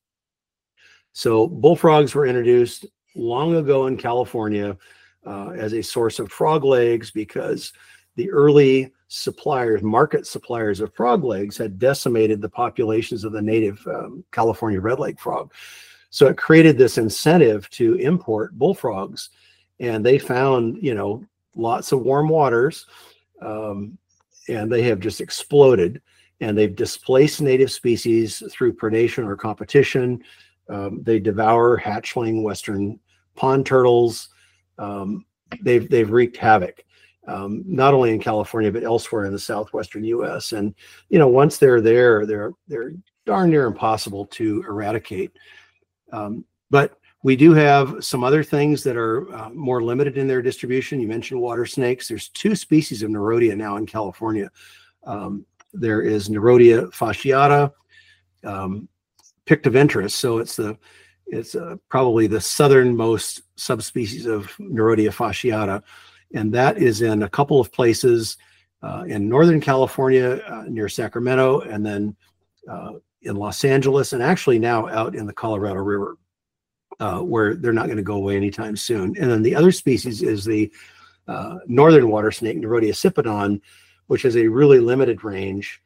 So bullfrogs were introduced long ago in California as a source of frog legs because the early market suppliers of frog legs had decimated the populations of the native California red-legged frog. So it created this incentive to import bullfrogs, and they found, lots of warm waters, and they have just exploded, and they've displaced native species through predation or competition. They devour hatchling western pond turtles. They've wreaked havoc, not only in California, but elsewhere in the southwestern US. And, once they're there, they're darn near impossible to eradicate. But we do have some other things that are more limited in their distribution. You mentioned water snakes. There's 2 species of Nerodia now in California. There is Nerodia fasciata, picked of interest. So it's probably the southernmost subspecies of Nerodia fasciata. And that is in a couple of places in Northern California near Sacramento, and then in Los Angeles, and actually now out in the Colorado River, where they're not going to go away anytime soon. And then the other species is the northern water snake, Nerodia cypodon, which is a really limited range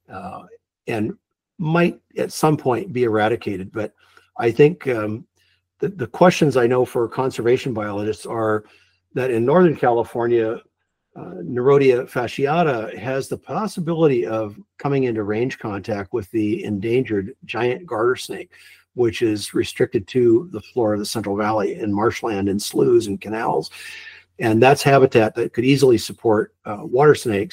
and might at some point be eradicated. But I think the questions I know for conservation biologists are that in Northern California, Nerodia fasciata has the possibility of coming into range contact with the endangered giant garter snake, which is restricted to the floor of the Central Valley and marshland and sloughs and canals. And that's habitat that could easily support water snakes.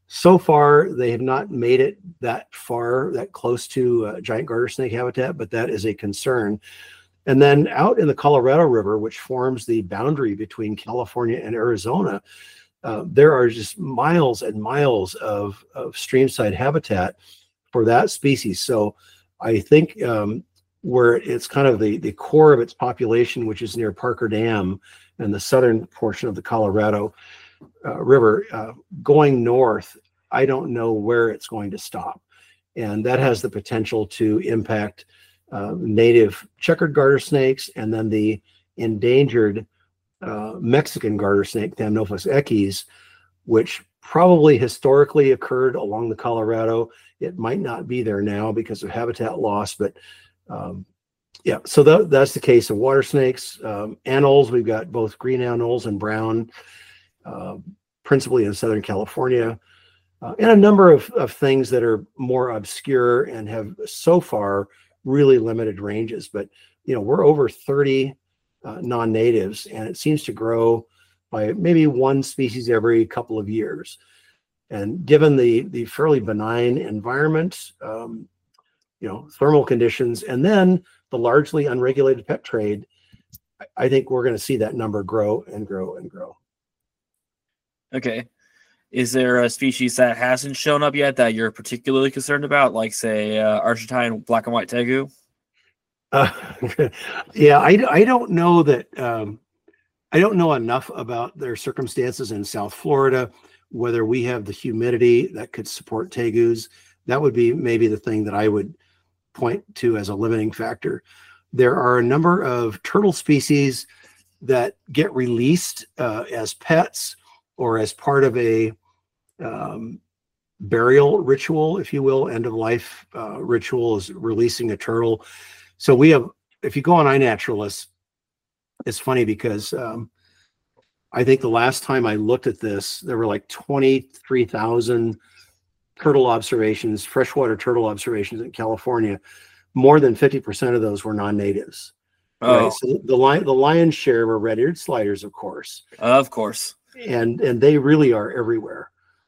So far, they have not made it that far, that close to giant garter snake habitat, but that is a concern. And then out in the Colorado River, which forms the boundary between California and Arizona, there are just miles and miles of streamside habitat for that species. So I think where it's kind of the core of its population, which is near Parker Dam and the southern portion of the Colorado River, going north, I don't know where it's going to stop. And that has the potential to impact native checkered garter snakes, and then the endangered Mexican garter snake, Thamnophis equus, which probably historically occurred along the Colorado. It might not be there now because of habitat loss, but yeah, so that's the case of water snakes. Anoles, we've got both green anoles and brown, principally in Southern California, and a number of things that are more obscure and have so far really limited ranges. But we're over 30 non-natives, and it seems to grow by maybe one species every couple of years. And given the fairly benign environment, thermal conditions, and then the largely unregulated pet trade, I think we're going to see that number grow and grow and grow. Okay. Is there a species that hasn't shown up yet that you're particularly concerned about, like, say, Argentine black and white tegu? Yeah, I don't know that. I don't know enough about their circumstances in South Florida, whether we have the humidity that could support tegus. That would be maybe the thing that I would point to as a limiting factor. There are a number of turtle species that get released as pets or as part of a burial ritual, if you will. End of life ritual is releasing a turtle. So we have, if you go on iNaturalist, it's funny because I think the last time I looked at this, there were like 23,000 turtle observations, freshwater turtle observations in California. More than 50% of those were non-natives. Oh. Right? So the lion's share were red-eared sliders, of course. Of course. And they really are everywhere.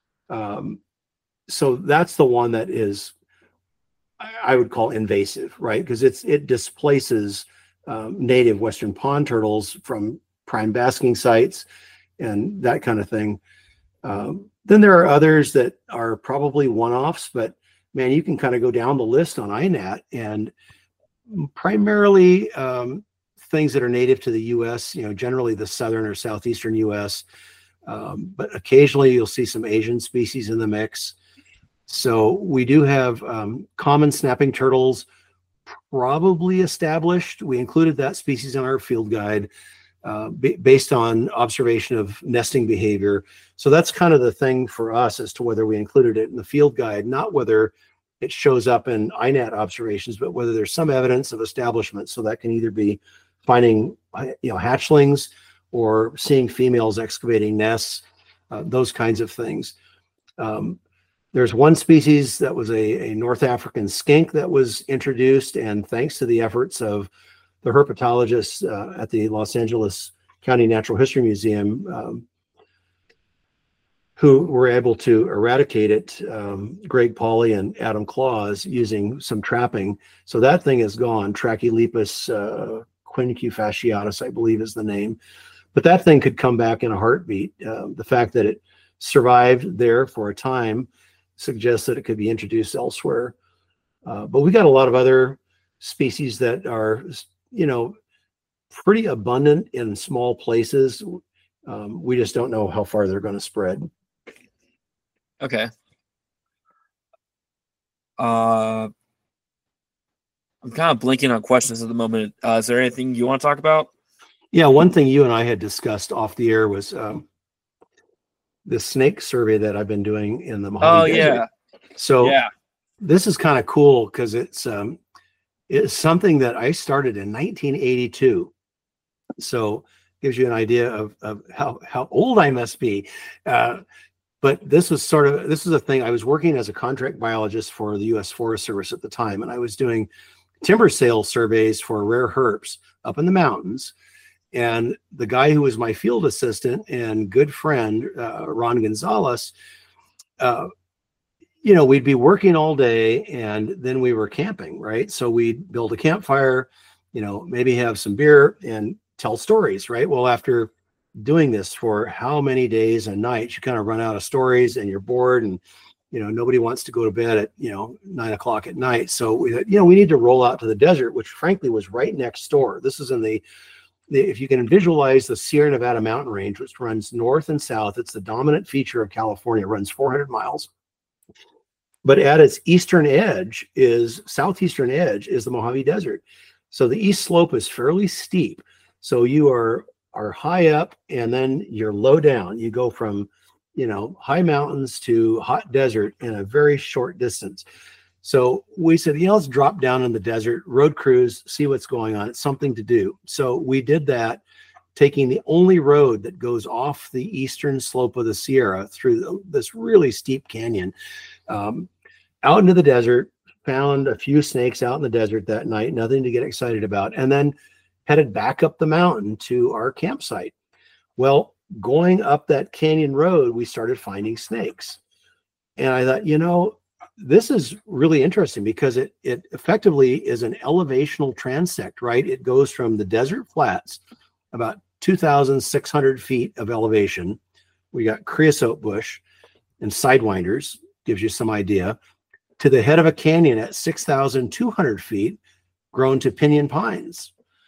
So that's the one that is, I would call invasive, right? Because it displaces native Western pond turtles from prime basking sites and that kind of thing. Then there are others that are probably one-offs, but man, you can kind of go down the list on iNat, and primarily things that are native to the U.S., generally the southern or southeastern U.S., but occasionally you'll see some Asian species in the mix. So we do have common snapping turtles probably established. We included that species in our field guide based on observation of nesting behavior. So that's kind of the thing for us as to whether we included it in the field guide, not whether it shows up in iNat observations, but whether there's some evidence of establishment. So that can either be finding hatchlings or seeing females excavating nests, those kinds of things. There's one species that was a North African skink that was introduced, and thanks to the efforts of the herpetologists at the Los Angeles County Natural History Museum, who were able to eradicate it, Greg Pauly and Adam Claus, using some trapping. So that thing is gone. Trachylepis quinquefasciatus, I believe is the name. But that thing could come back in a heartbeat. The fact that it survived there for a time suggests that it could be introduced elsewhere. But we got a lot of other species that are, pretty abundant in small places. We just don't know how far they're going to spread. Okay. I'm kind of blinking on questions at the moment. Is there anything you want to talk about? Yeah, one thing you and I had discussed off the air was the snake survey that I've been doing in the Mojave Desert. Yeah. So this is kind of cool because it's something that I started in 1982. So gives you an idea of how old I must be. But this is a thing. I was working as a contract biologist for the U.S. Forest Service at the time, and I was doing timber sale surveys for rare herps up in the mountains. And the guy who was my field assistant and good friend, Ron Gonzalez, uh, we'd be working all day and then we were camping, right? So we'd build a campfire, maybe have some beer and tell stories, right? Well, after doing this for how many days and nights, you kind of run out of stories and you're bored, and nobody wants to go to bed at 9 o'clock at night. So we need to roll out to the desert, which frankly was right next door. This is in the if you can visualize the Sierra Nevada mountain range, which runs north and south. It's the dominant feature of California. It runs 400 miles. But at its southeastern edge is the Mojave Desert. So the east slope is fairly steep. So you are high up and then you're low down. You go from, high mountains to hot desert in a very short distance. So we said, let's drop down in the desert, road cruise, see what's going on. It's something to do. So we did that, taking the only road that goes off the eastern slope of the Sierra through this really steep canyon, out into the desert, found a few snakes out in the desert that night, nothing to get excited about, and then headed back up the mountain to our campsite. Well, going up that canyon road, we started finding snakes. And I thought, this is really interesting because it effectively is an elevational transect, right? It goes from the desert flats, about 2,600 feet of elevation. We got creosote bush and sidewinders, gives you some idea, to the head of a canyon at 6,200 feet, grown to pinyon pines.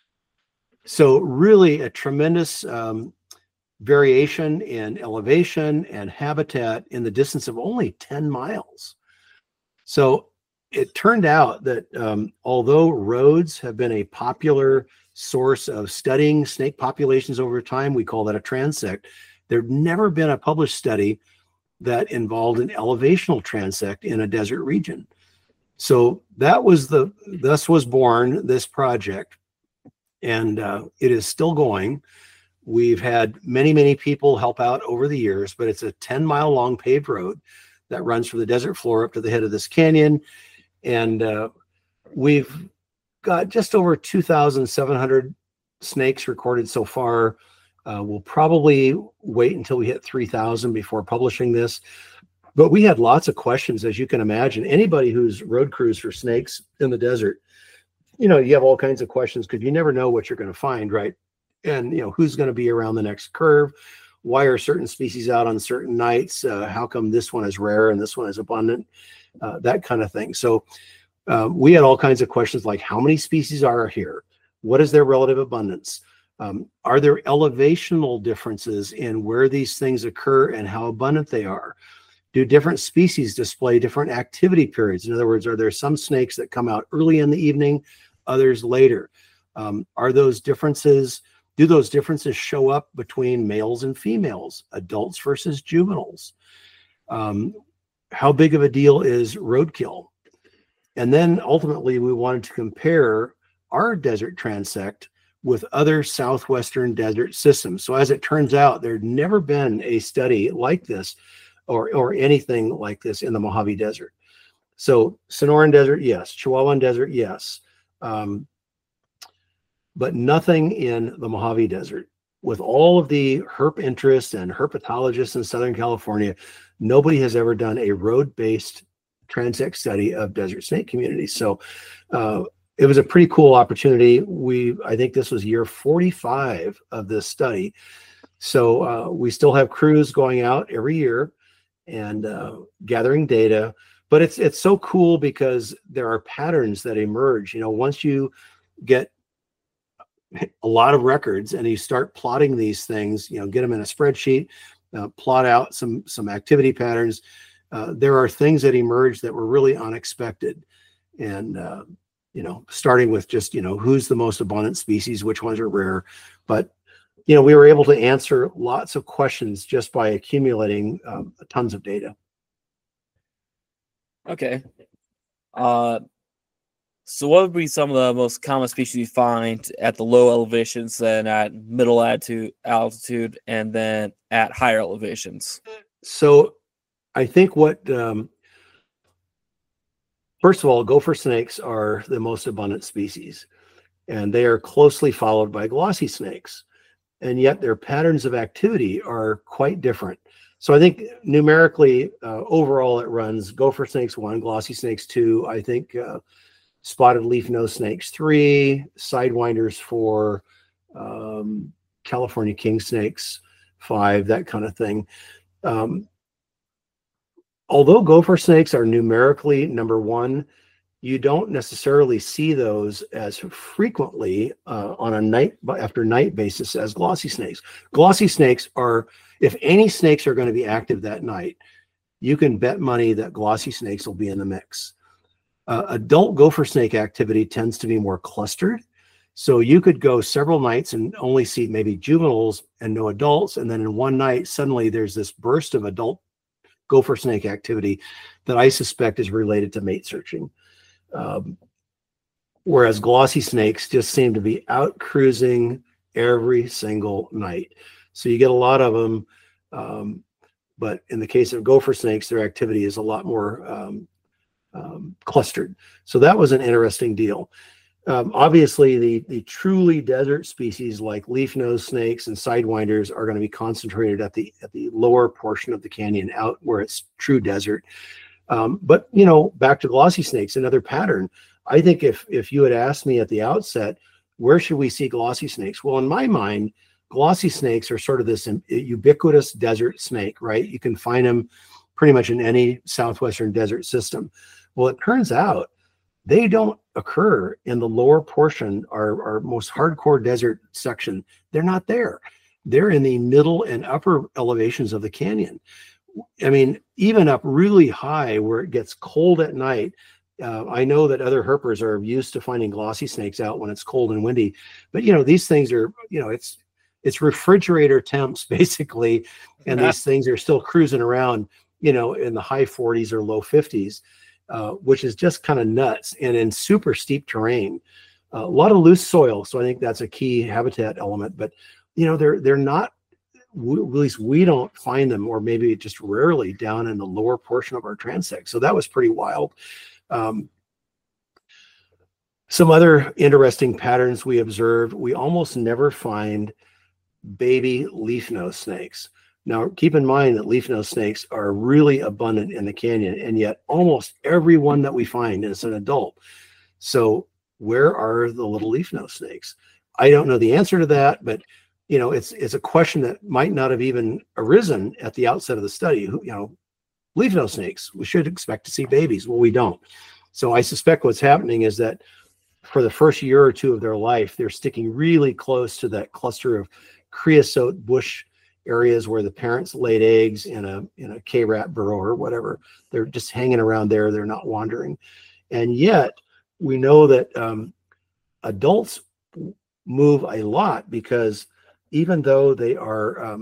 So really a tremendous variation in elevation and habitat in the distance of only 10 miles. So it turned out that although roads have been a popular source of studying snake populations over time, we call that a transect, there'd never been a published study that involved an elevational transect in a desert region. So thus was born this project, and it is still going. We've had many, many people help out over the years, but it's a 10-mile long paved road that runs from the desert floor up to the head of this canyon. And we've got just over 2,700 snakes recorded so far. We'll probably wait until we hit 3,000 before publishing this. But we had lots of questions, as you can imagine. Anybody who's road cruised for snakes in the desert, you have all kinds of questions because you never know what you're going to find, right? And, who's going to be around the next curve? Why are certain species out on certain nights? How come this one is rare and this one is abundant? That kind of thing. So we had all kinds of questions like, how many species are here? What is their relative abundance? Are there elevational differences in where these things occur and how abundant they are? Do different species display different activity periods? In other words, are there some snakes that come out early in the evening, others later? Do those differences show up between males and females, adults versus juveniles? How big of a deal is roadkill? And then ultimately we wanted to compare our desert transect with other southwestern desert systems. So as it turns out, there'd never been a study like this or anything like this in the Mojave Desert. So Sonoran Desert, yes. Chihuahuan Desert, yes. But nothing in the Mojave Desert. With all of the herp interests and herpetologists in Southern California, nobody has ever done a road-based transect study of desert snake communities. So it was a pretty cool opportunity. I think this was year 45 of this study. So we still have crews going out every year and gathering data. But it's so cool because there are patterns that emerge. Once you get a lot of records and you start plotting these things, get them in a spreadsheet, plot out some activity patterns. There are things that emerge that were really unexpected. And, starting with just, who's the most abundant species, which ones are rare. But, we were able to answer lots of questions just by accumulating tons of data. Okay. So what would be some of the most common species you find at the low elevations, then at middle altitude, and then at higher elevations? So I think first of all, gopher snakes are the most abundant species, and they are closely followed by glossy snakes. And yet their patterns of activity are quite different. So I think numerically, overall, it runs gopher snakes 1, glossy snakes 2. I think spotted leaf nose snakes 3, sidewinders 4, California king snakes 5, that kind of thing. Although gopher snakes are numerically number 1, you don't necessarily see those as frequently on a night after night basis as glossy snakes. Glossy snakes are, if any snakes are going to be active that night, you can bet money that glossy snakes will be in the mix. Adult gopher snake activity tends to be more clustered. So you could go several nights and only see maybe juveniles and no adults. And then in one night, suddenly there's this burst of adult gopher snake activity that I suspect is related to mate searching. Whereas glossy snakes just seem to be out cruising every single night. So you get a lot of them. But in the case of gopher snakes, their activity is a lot more clustered. So that was an interesting deal. Obviously, the truly desert species like leaf nose snakes and sidewinders are going to be concentrated at the lower portion of the canyon, out where it's true desert. But back to glossy snakes, another pattern. I think if you had asked me at the outset, where should we see glossy snakes? Well, in my mind, glossy snakes are sort of this ubiquitous desert snake, right? You can find them pretty much in any southwestern desert system. Well, it turns out they don't occur in the lower portion, our most hardcore desert section. They're not there. They're in the middle and upper elevations of the canyon. I mean, even up really high where it gets cold at night. I know that other herpers are used to finding glossy snakes out when it's cold and windy, but these things are, it's refrigerator temps basically, and these things are still cruising around, in the high 40s or low 50s, which is just kind of nuts, and in super steep terrain, a lot of loose soil. So I think that's a key habitat element, but they're not, at least we don't find them, or maybe just rarely, down in the lower portion of our transect. So that was pretty wild. Some other interesting patterns we observed: we almost never find baby leaf nose snakes. Now, keep in mind that leaf nose snakes are really abundant in the canyon, and yet almost every one that we find is an adult. So where are the little leaf nose snakes? I don't know the answer to that, but it's a question that might not have even arisen at the outset of the study. Leaf nose snakes, we should expect to see babies. Well, we don't. So I suspect what's happening is that for the first year or two of their life, they're sticking really close to that cluster of creosote bush areas where the parents laid eggs in a K-rat burrow or whatever. They're just hanging around there. They're not wandering. And yet we know that adults move a lot, because even though they are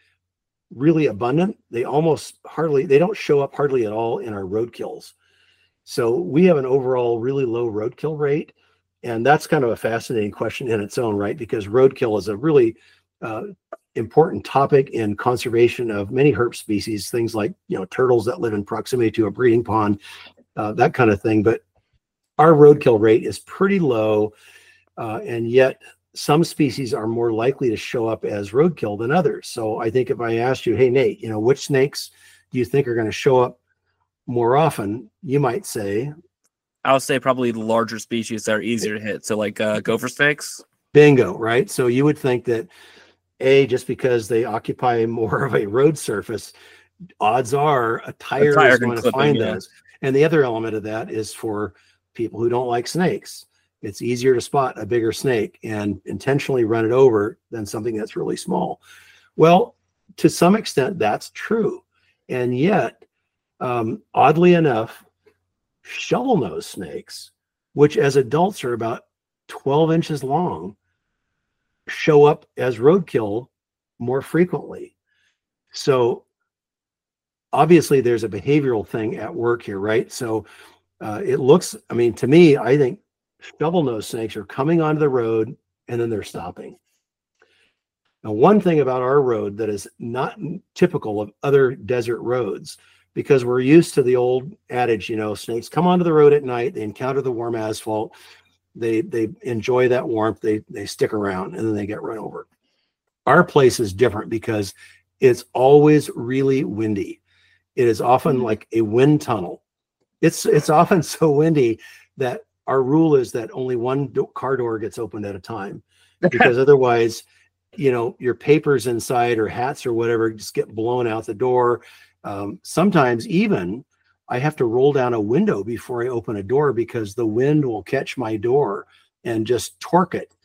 really abundant, they don't show up hardly at all in our road kills. So we have an overall really low roadkill rate. And that's kind of a fascinating question in its own right, because roadkill is a really important topic in conservation of many herp species, things like turtles that live in proximity to a breeding pond, that kind of thing. But our roadkill rate is pretty low, and yet some species are more likely to show up as roadkill than others. So I think if I asked you, hey Nate, which snakes do you think are going to show up more often, you might say, I would say probably the larger species that are easier to hit. So like gopher snakes. Bingo, right? So you would think that just because they occupy more of a road surface, odds are a tire is going to find those. And the other element of that is for people who don't like snakes. It's easier to spot a bigger snake and intentionally run it over than something that's really small. Well, to some extent, that's true. And yet, oddly enough, shovel nose snakes, which as adults are about 12 inches long, show up as roadkill more frequently. So obviously there's a behavioral thing at work here, right? So it looks, to me, I think shovel nose snakes are coming onto the road and then they're stopping. Now, one thing about our road that is not typical of other desert roads, because we're used to the old adage, snakes come onto the road at night, they encounter the warm asphalt, they enjoy that warmth, they stick around, and then they get run over. Our place is different because it's always really windy. It is often like a wind tunnel. It's often so windy that our rule is that only one car door gets opened at a time, because otherwise, your papers inside or hats or whatever just get blown out the door. Sometimes even I have to roll down a window before I open a door because the wind will catch my door and just torque it.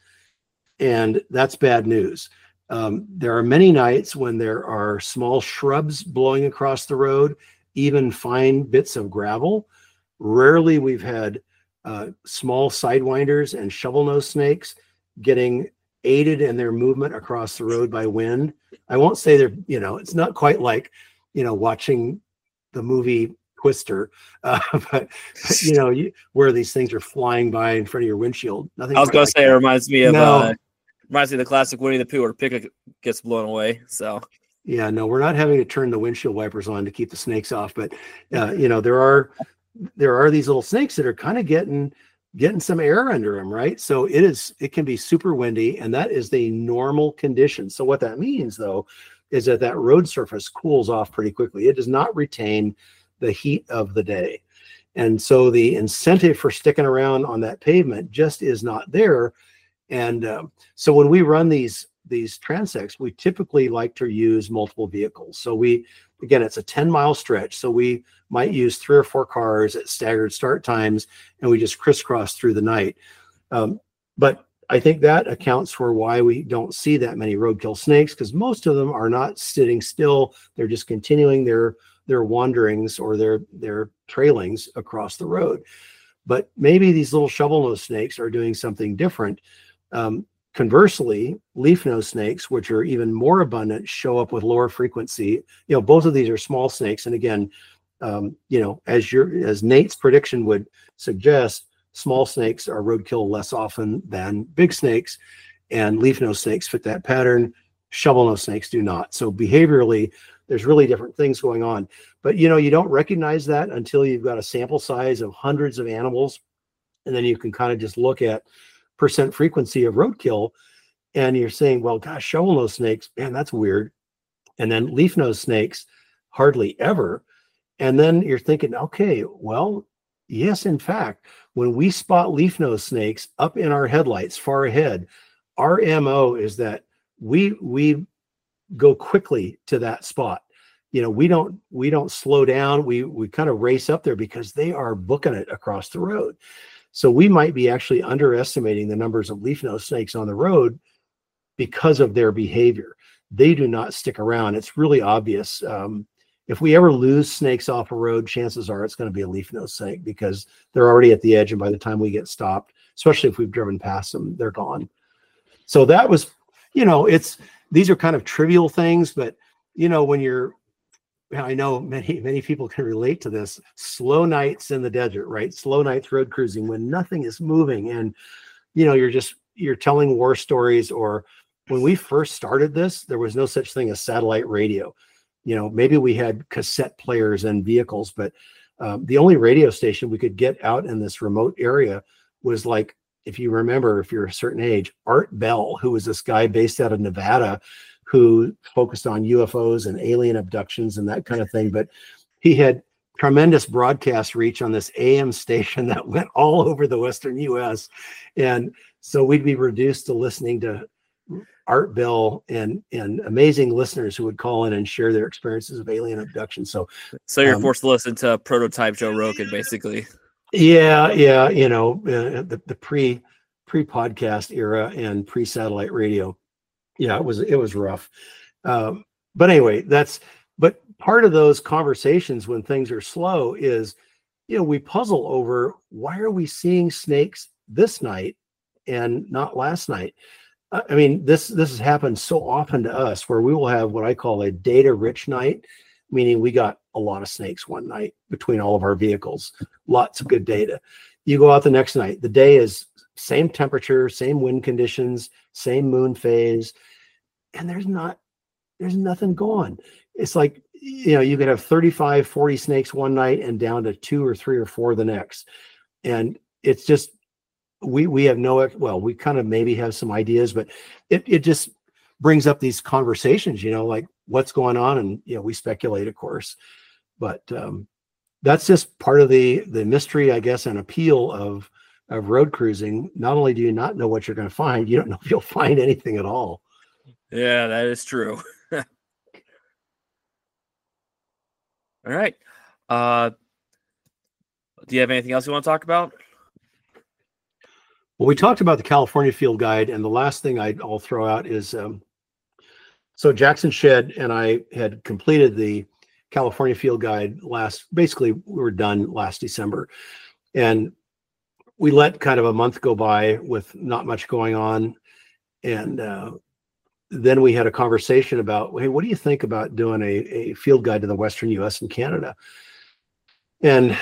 And that's bad news. There are many nights when there are small shrubs blowing across the road, even fine bits of gravel. Rarely we've had small sidewinders and shovel-nosed snakes getting aided in their movement across the road by wind. I won't say they're, it's not quite like, watching the movie Twister, but where these things are flying by in front of your windshield. Nothing. I was going to say, it reminds me of no. Reminds me of the classic Winnie the Pooh where Piglet gets blown away. So yeah, no, we're not having to turn the windshield wipers on to keep the snakes off, but there are these little snakes that are kind of getting some air under them, right? So it can be super windy, and that is the normal condition. So what that means, though, is that road surface cools off pretty quickly. It does not retain the heat of the day, and so the incentive for sticking around on that pavement just is not there. And so when we run these transects, we typically like to use multiple vehicles. So it's a 10-mile stretch. So we might use 3 or 4 cars at staggered start times, and we just crisscross through the night. But I think that accounts for why we don't see that many roadkill snakes, because most of them are not sitting still. They're just continuing their wanderings or their trailings across the road. But maybe these little shovel-nosed snakes are doing something different. Conversely, leaf-nosed snakes, which are even more abundant, show up with lower frequency. Both of these are small snakes, and again, as Nate's prediction would suggest, small snakes are roadkill less often than big snakes, and leaf-nosed snakes fit that pattern. Shovel-nosed snakes do not. So behaviorally, there's really different things going on. But you don't recognize that until you've got a sample size of hundreds of animals, and then you can kind of just look at percent frequency of roadkill, and you're saying, well, gosh, shovel-nosed snakes, man, that's weird. And then leaf-nosed snakes, hardly ever. And then you're thinking, okay, well, yes, in fact, when we spot leaf-nosed snakes up in our headlights far ahead, our MO is that we go quickly to that spot. We don't slow down. We kind of race up there because they are booking it across the road. So we might be actually underestimating the numbers of leaf-nosed snakes on the road because of their behavior. They do not stick around. It's really obvious. If we ever lose snakes off a road, chances are it's going to be a leaf-nosed snake because they're already at the edge, and by the time we get stopped, especially if we've driven past them, they're gone. So that was, these are kind of trivial things, but when I know many people can relate to this. Slow nights in the desert, right? Slow nights road cruising when nothing is moving, and you're telling war stories. Or when we first started this, there was no such thing as satellite radio. Maybe we had cassette players and vehicles, but the only radio station we could get out in this remote area was, like, if you remember, if you're a certain age, Art Bell, who was this guy based out of Nevada who focused on UFOs and alien abductions and that kind of thing. But he had tremendous broadcast reach on this AM station that went all over the Western US. And so we'd be reduced to listening to Art Bell and amazing listeners who would call in and share their experiences of alien abduction. So you're forced to listen to prototype Joe Rogan, basically. Yeah. The pre-podcast era and pre-satellite radio. Yeah, it was rough. But anyway, but part of those conversations when things are slow is, we puzzle over, why are we seeing snakes this night and not last night? I mean, this has happened so often to us, where we will have what I call a data rich night, meaning we got a lot of snakes one night between all of our vehicles, lots of good data. You go out the next night, the day is same temperature, same wind conditions, same moon phase, and there's nothing going. It's like, you could have 35, 40 snakes one night and down to 2 or 3 or 4 the next. And it's just, we have we kind of maybe have some ideas, but it just brings up these conversations, like, what's going on. And, we speculate, of course, but that's just part of the mystery, I guess, and appeal of road cruising. Not only do you not know what you're going to find, you don't know if you'll find anything at all. Yeah, that is true. All right. Do you have anything else you want to talk about? Well, we talked about the California Field Guide, and the last thing I'll throw out is, so Jackson Shedd and I had completed the California Field Guide basically we were done last December, and we let kind of a month go by with not much going on. And then we had a conversation about, hey, what do you think about doing a field guide to the Western US and Canada? And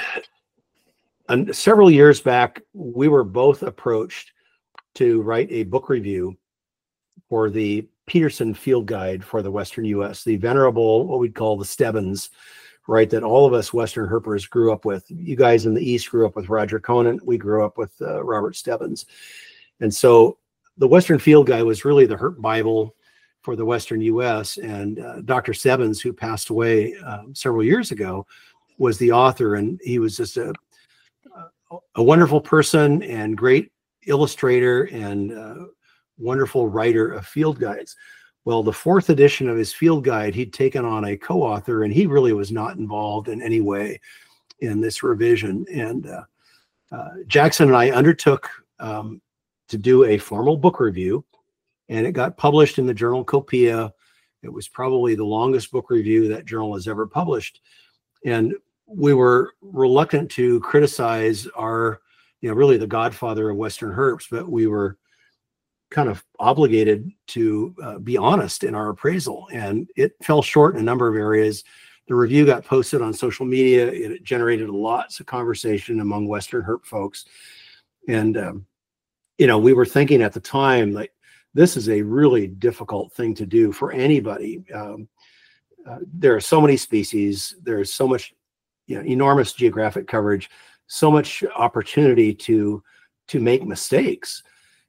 several years back, we were both approached to write a book review for the Peterson Field Guide for the Western US, the venerable, what we'd call the Stebbins, right, that all of us Western herpers grew up with. You guys in the East grew up with Roger Conant. We grew up with Robert Stebbins. And so the Western Field Guide was really the herp Bible for the Western US. And Dr. Stebbins, who passed away several years ago, was the author. And he was just a wonderful person and great illustrator and wonderful writer of field guides. Well, the fourth edition of his field guide, he'd taken on a co-author, and he really was not involved in any way in this revision. And Jackson and I undertook to do a formal book review, and it got published in the journal Copia. It was probably the longest book review that journal has ever published. And we were reluctant to criticize our, really the godfather of Western herps, but we were kind of obligated to be honest in our appraisal. And it fell short in a number of areas. The review got posted on social media. It generated lots of conversation among Western herp folks. And, we were thinking at the time, like, this is a really difficult thing to do for anybody. There are so many species. There's so much, enormous geographic coverage, so much opportunity to make mistakes.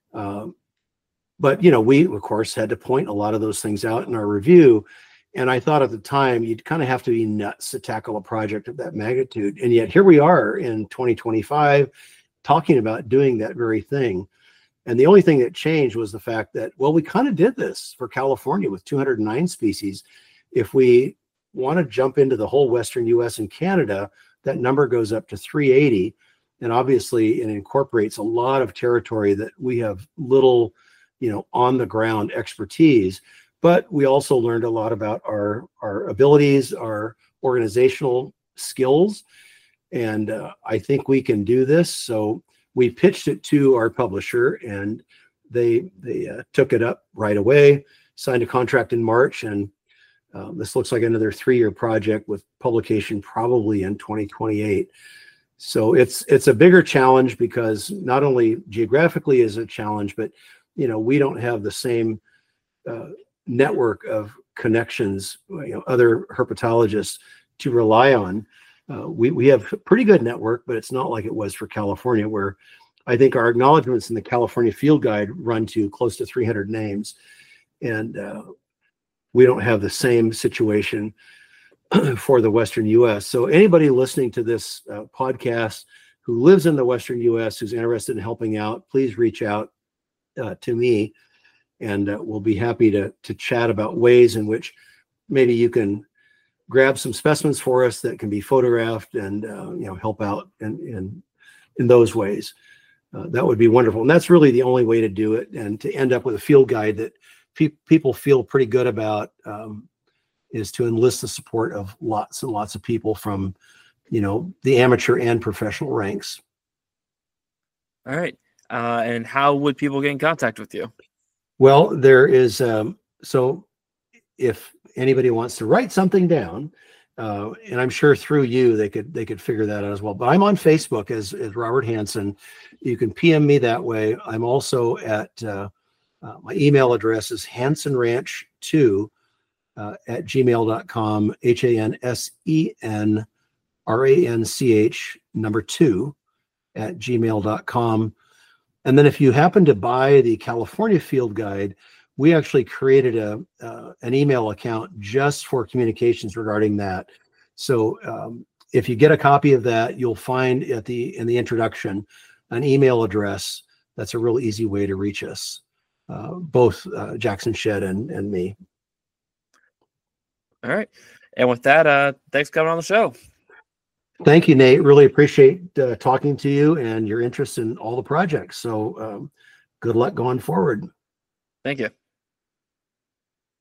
But, we, of course, had to point a lot of those things out in our review. And I thought at the time, you'd kind of have to be nuts to tackle a project of that magnitude. And yet here we are in 2025 talking about doing that very thing. And the only thing that changed was the fact that, well, we kind of did this for California with 209 species. If we want to jump into the whole Western US and Canada, that number goes up to 380. And obviously it incorporates a lot of territory that we have little, on the ground expertise. But we also learned a lot about our abilities, our organizational skills. And I think we can do this. So we pitched it to our publisher, and they took it up right away, signed a contract in March. And this looks like another 3-year project with publication probably in 2028. So it's a bigger challenge because not only geographically is it a challenge, but we don't have the same network of connections, other herpetologists to rely on. We have a pretty good network, but it's not like it was for California, where I think our acknowledgments in the California Field Guide run to close to 300 names. And we don't have the same situation for the Western US. So anybody listening to this podcast who lives in the Western US, who's interested in helping out, please reach out to me, and we'll be happy to chat about ways in which maybe you can grab some specimens for us that can be photographed and help out in those ways. That would be wonderful. And that's really the only way to do it, and to end up with a field guide that people feel pretty good about, is to enlist the support of lots and lots of people from, the amateur and professional ranks. All right. And how would people get in contact with you? Well, there is, so if anybody wants to write something down, and I'm sure through you, they could figure that out as well. But I'm on Facebook as Robert Hansen. You can PM me that way. I'm also at, my email address is hansenranch2 at gmail.com, HANSENRANCH 2 at gmail.com. And then if you happen to buy the California Field Guide, we actually created an email account just for communications regarding that. So if you get a copy of that, you'll find in the introduction an email address. That's a real easy way to reach us, both Jackson Shedd and me. All right. And with that, thanks for coming on the show. Thank you, Nate. Really appreciate talking to you and your interest in all the projects. So good luck going forward. Thank you.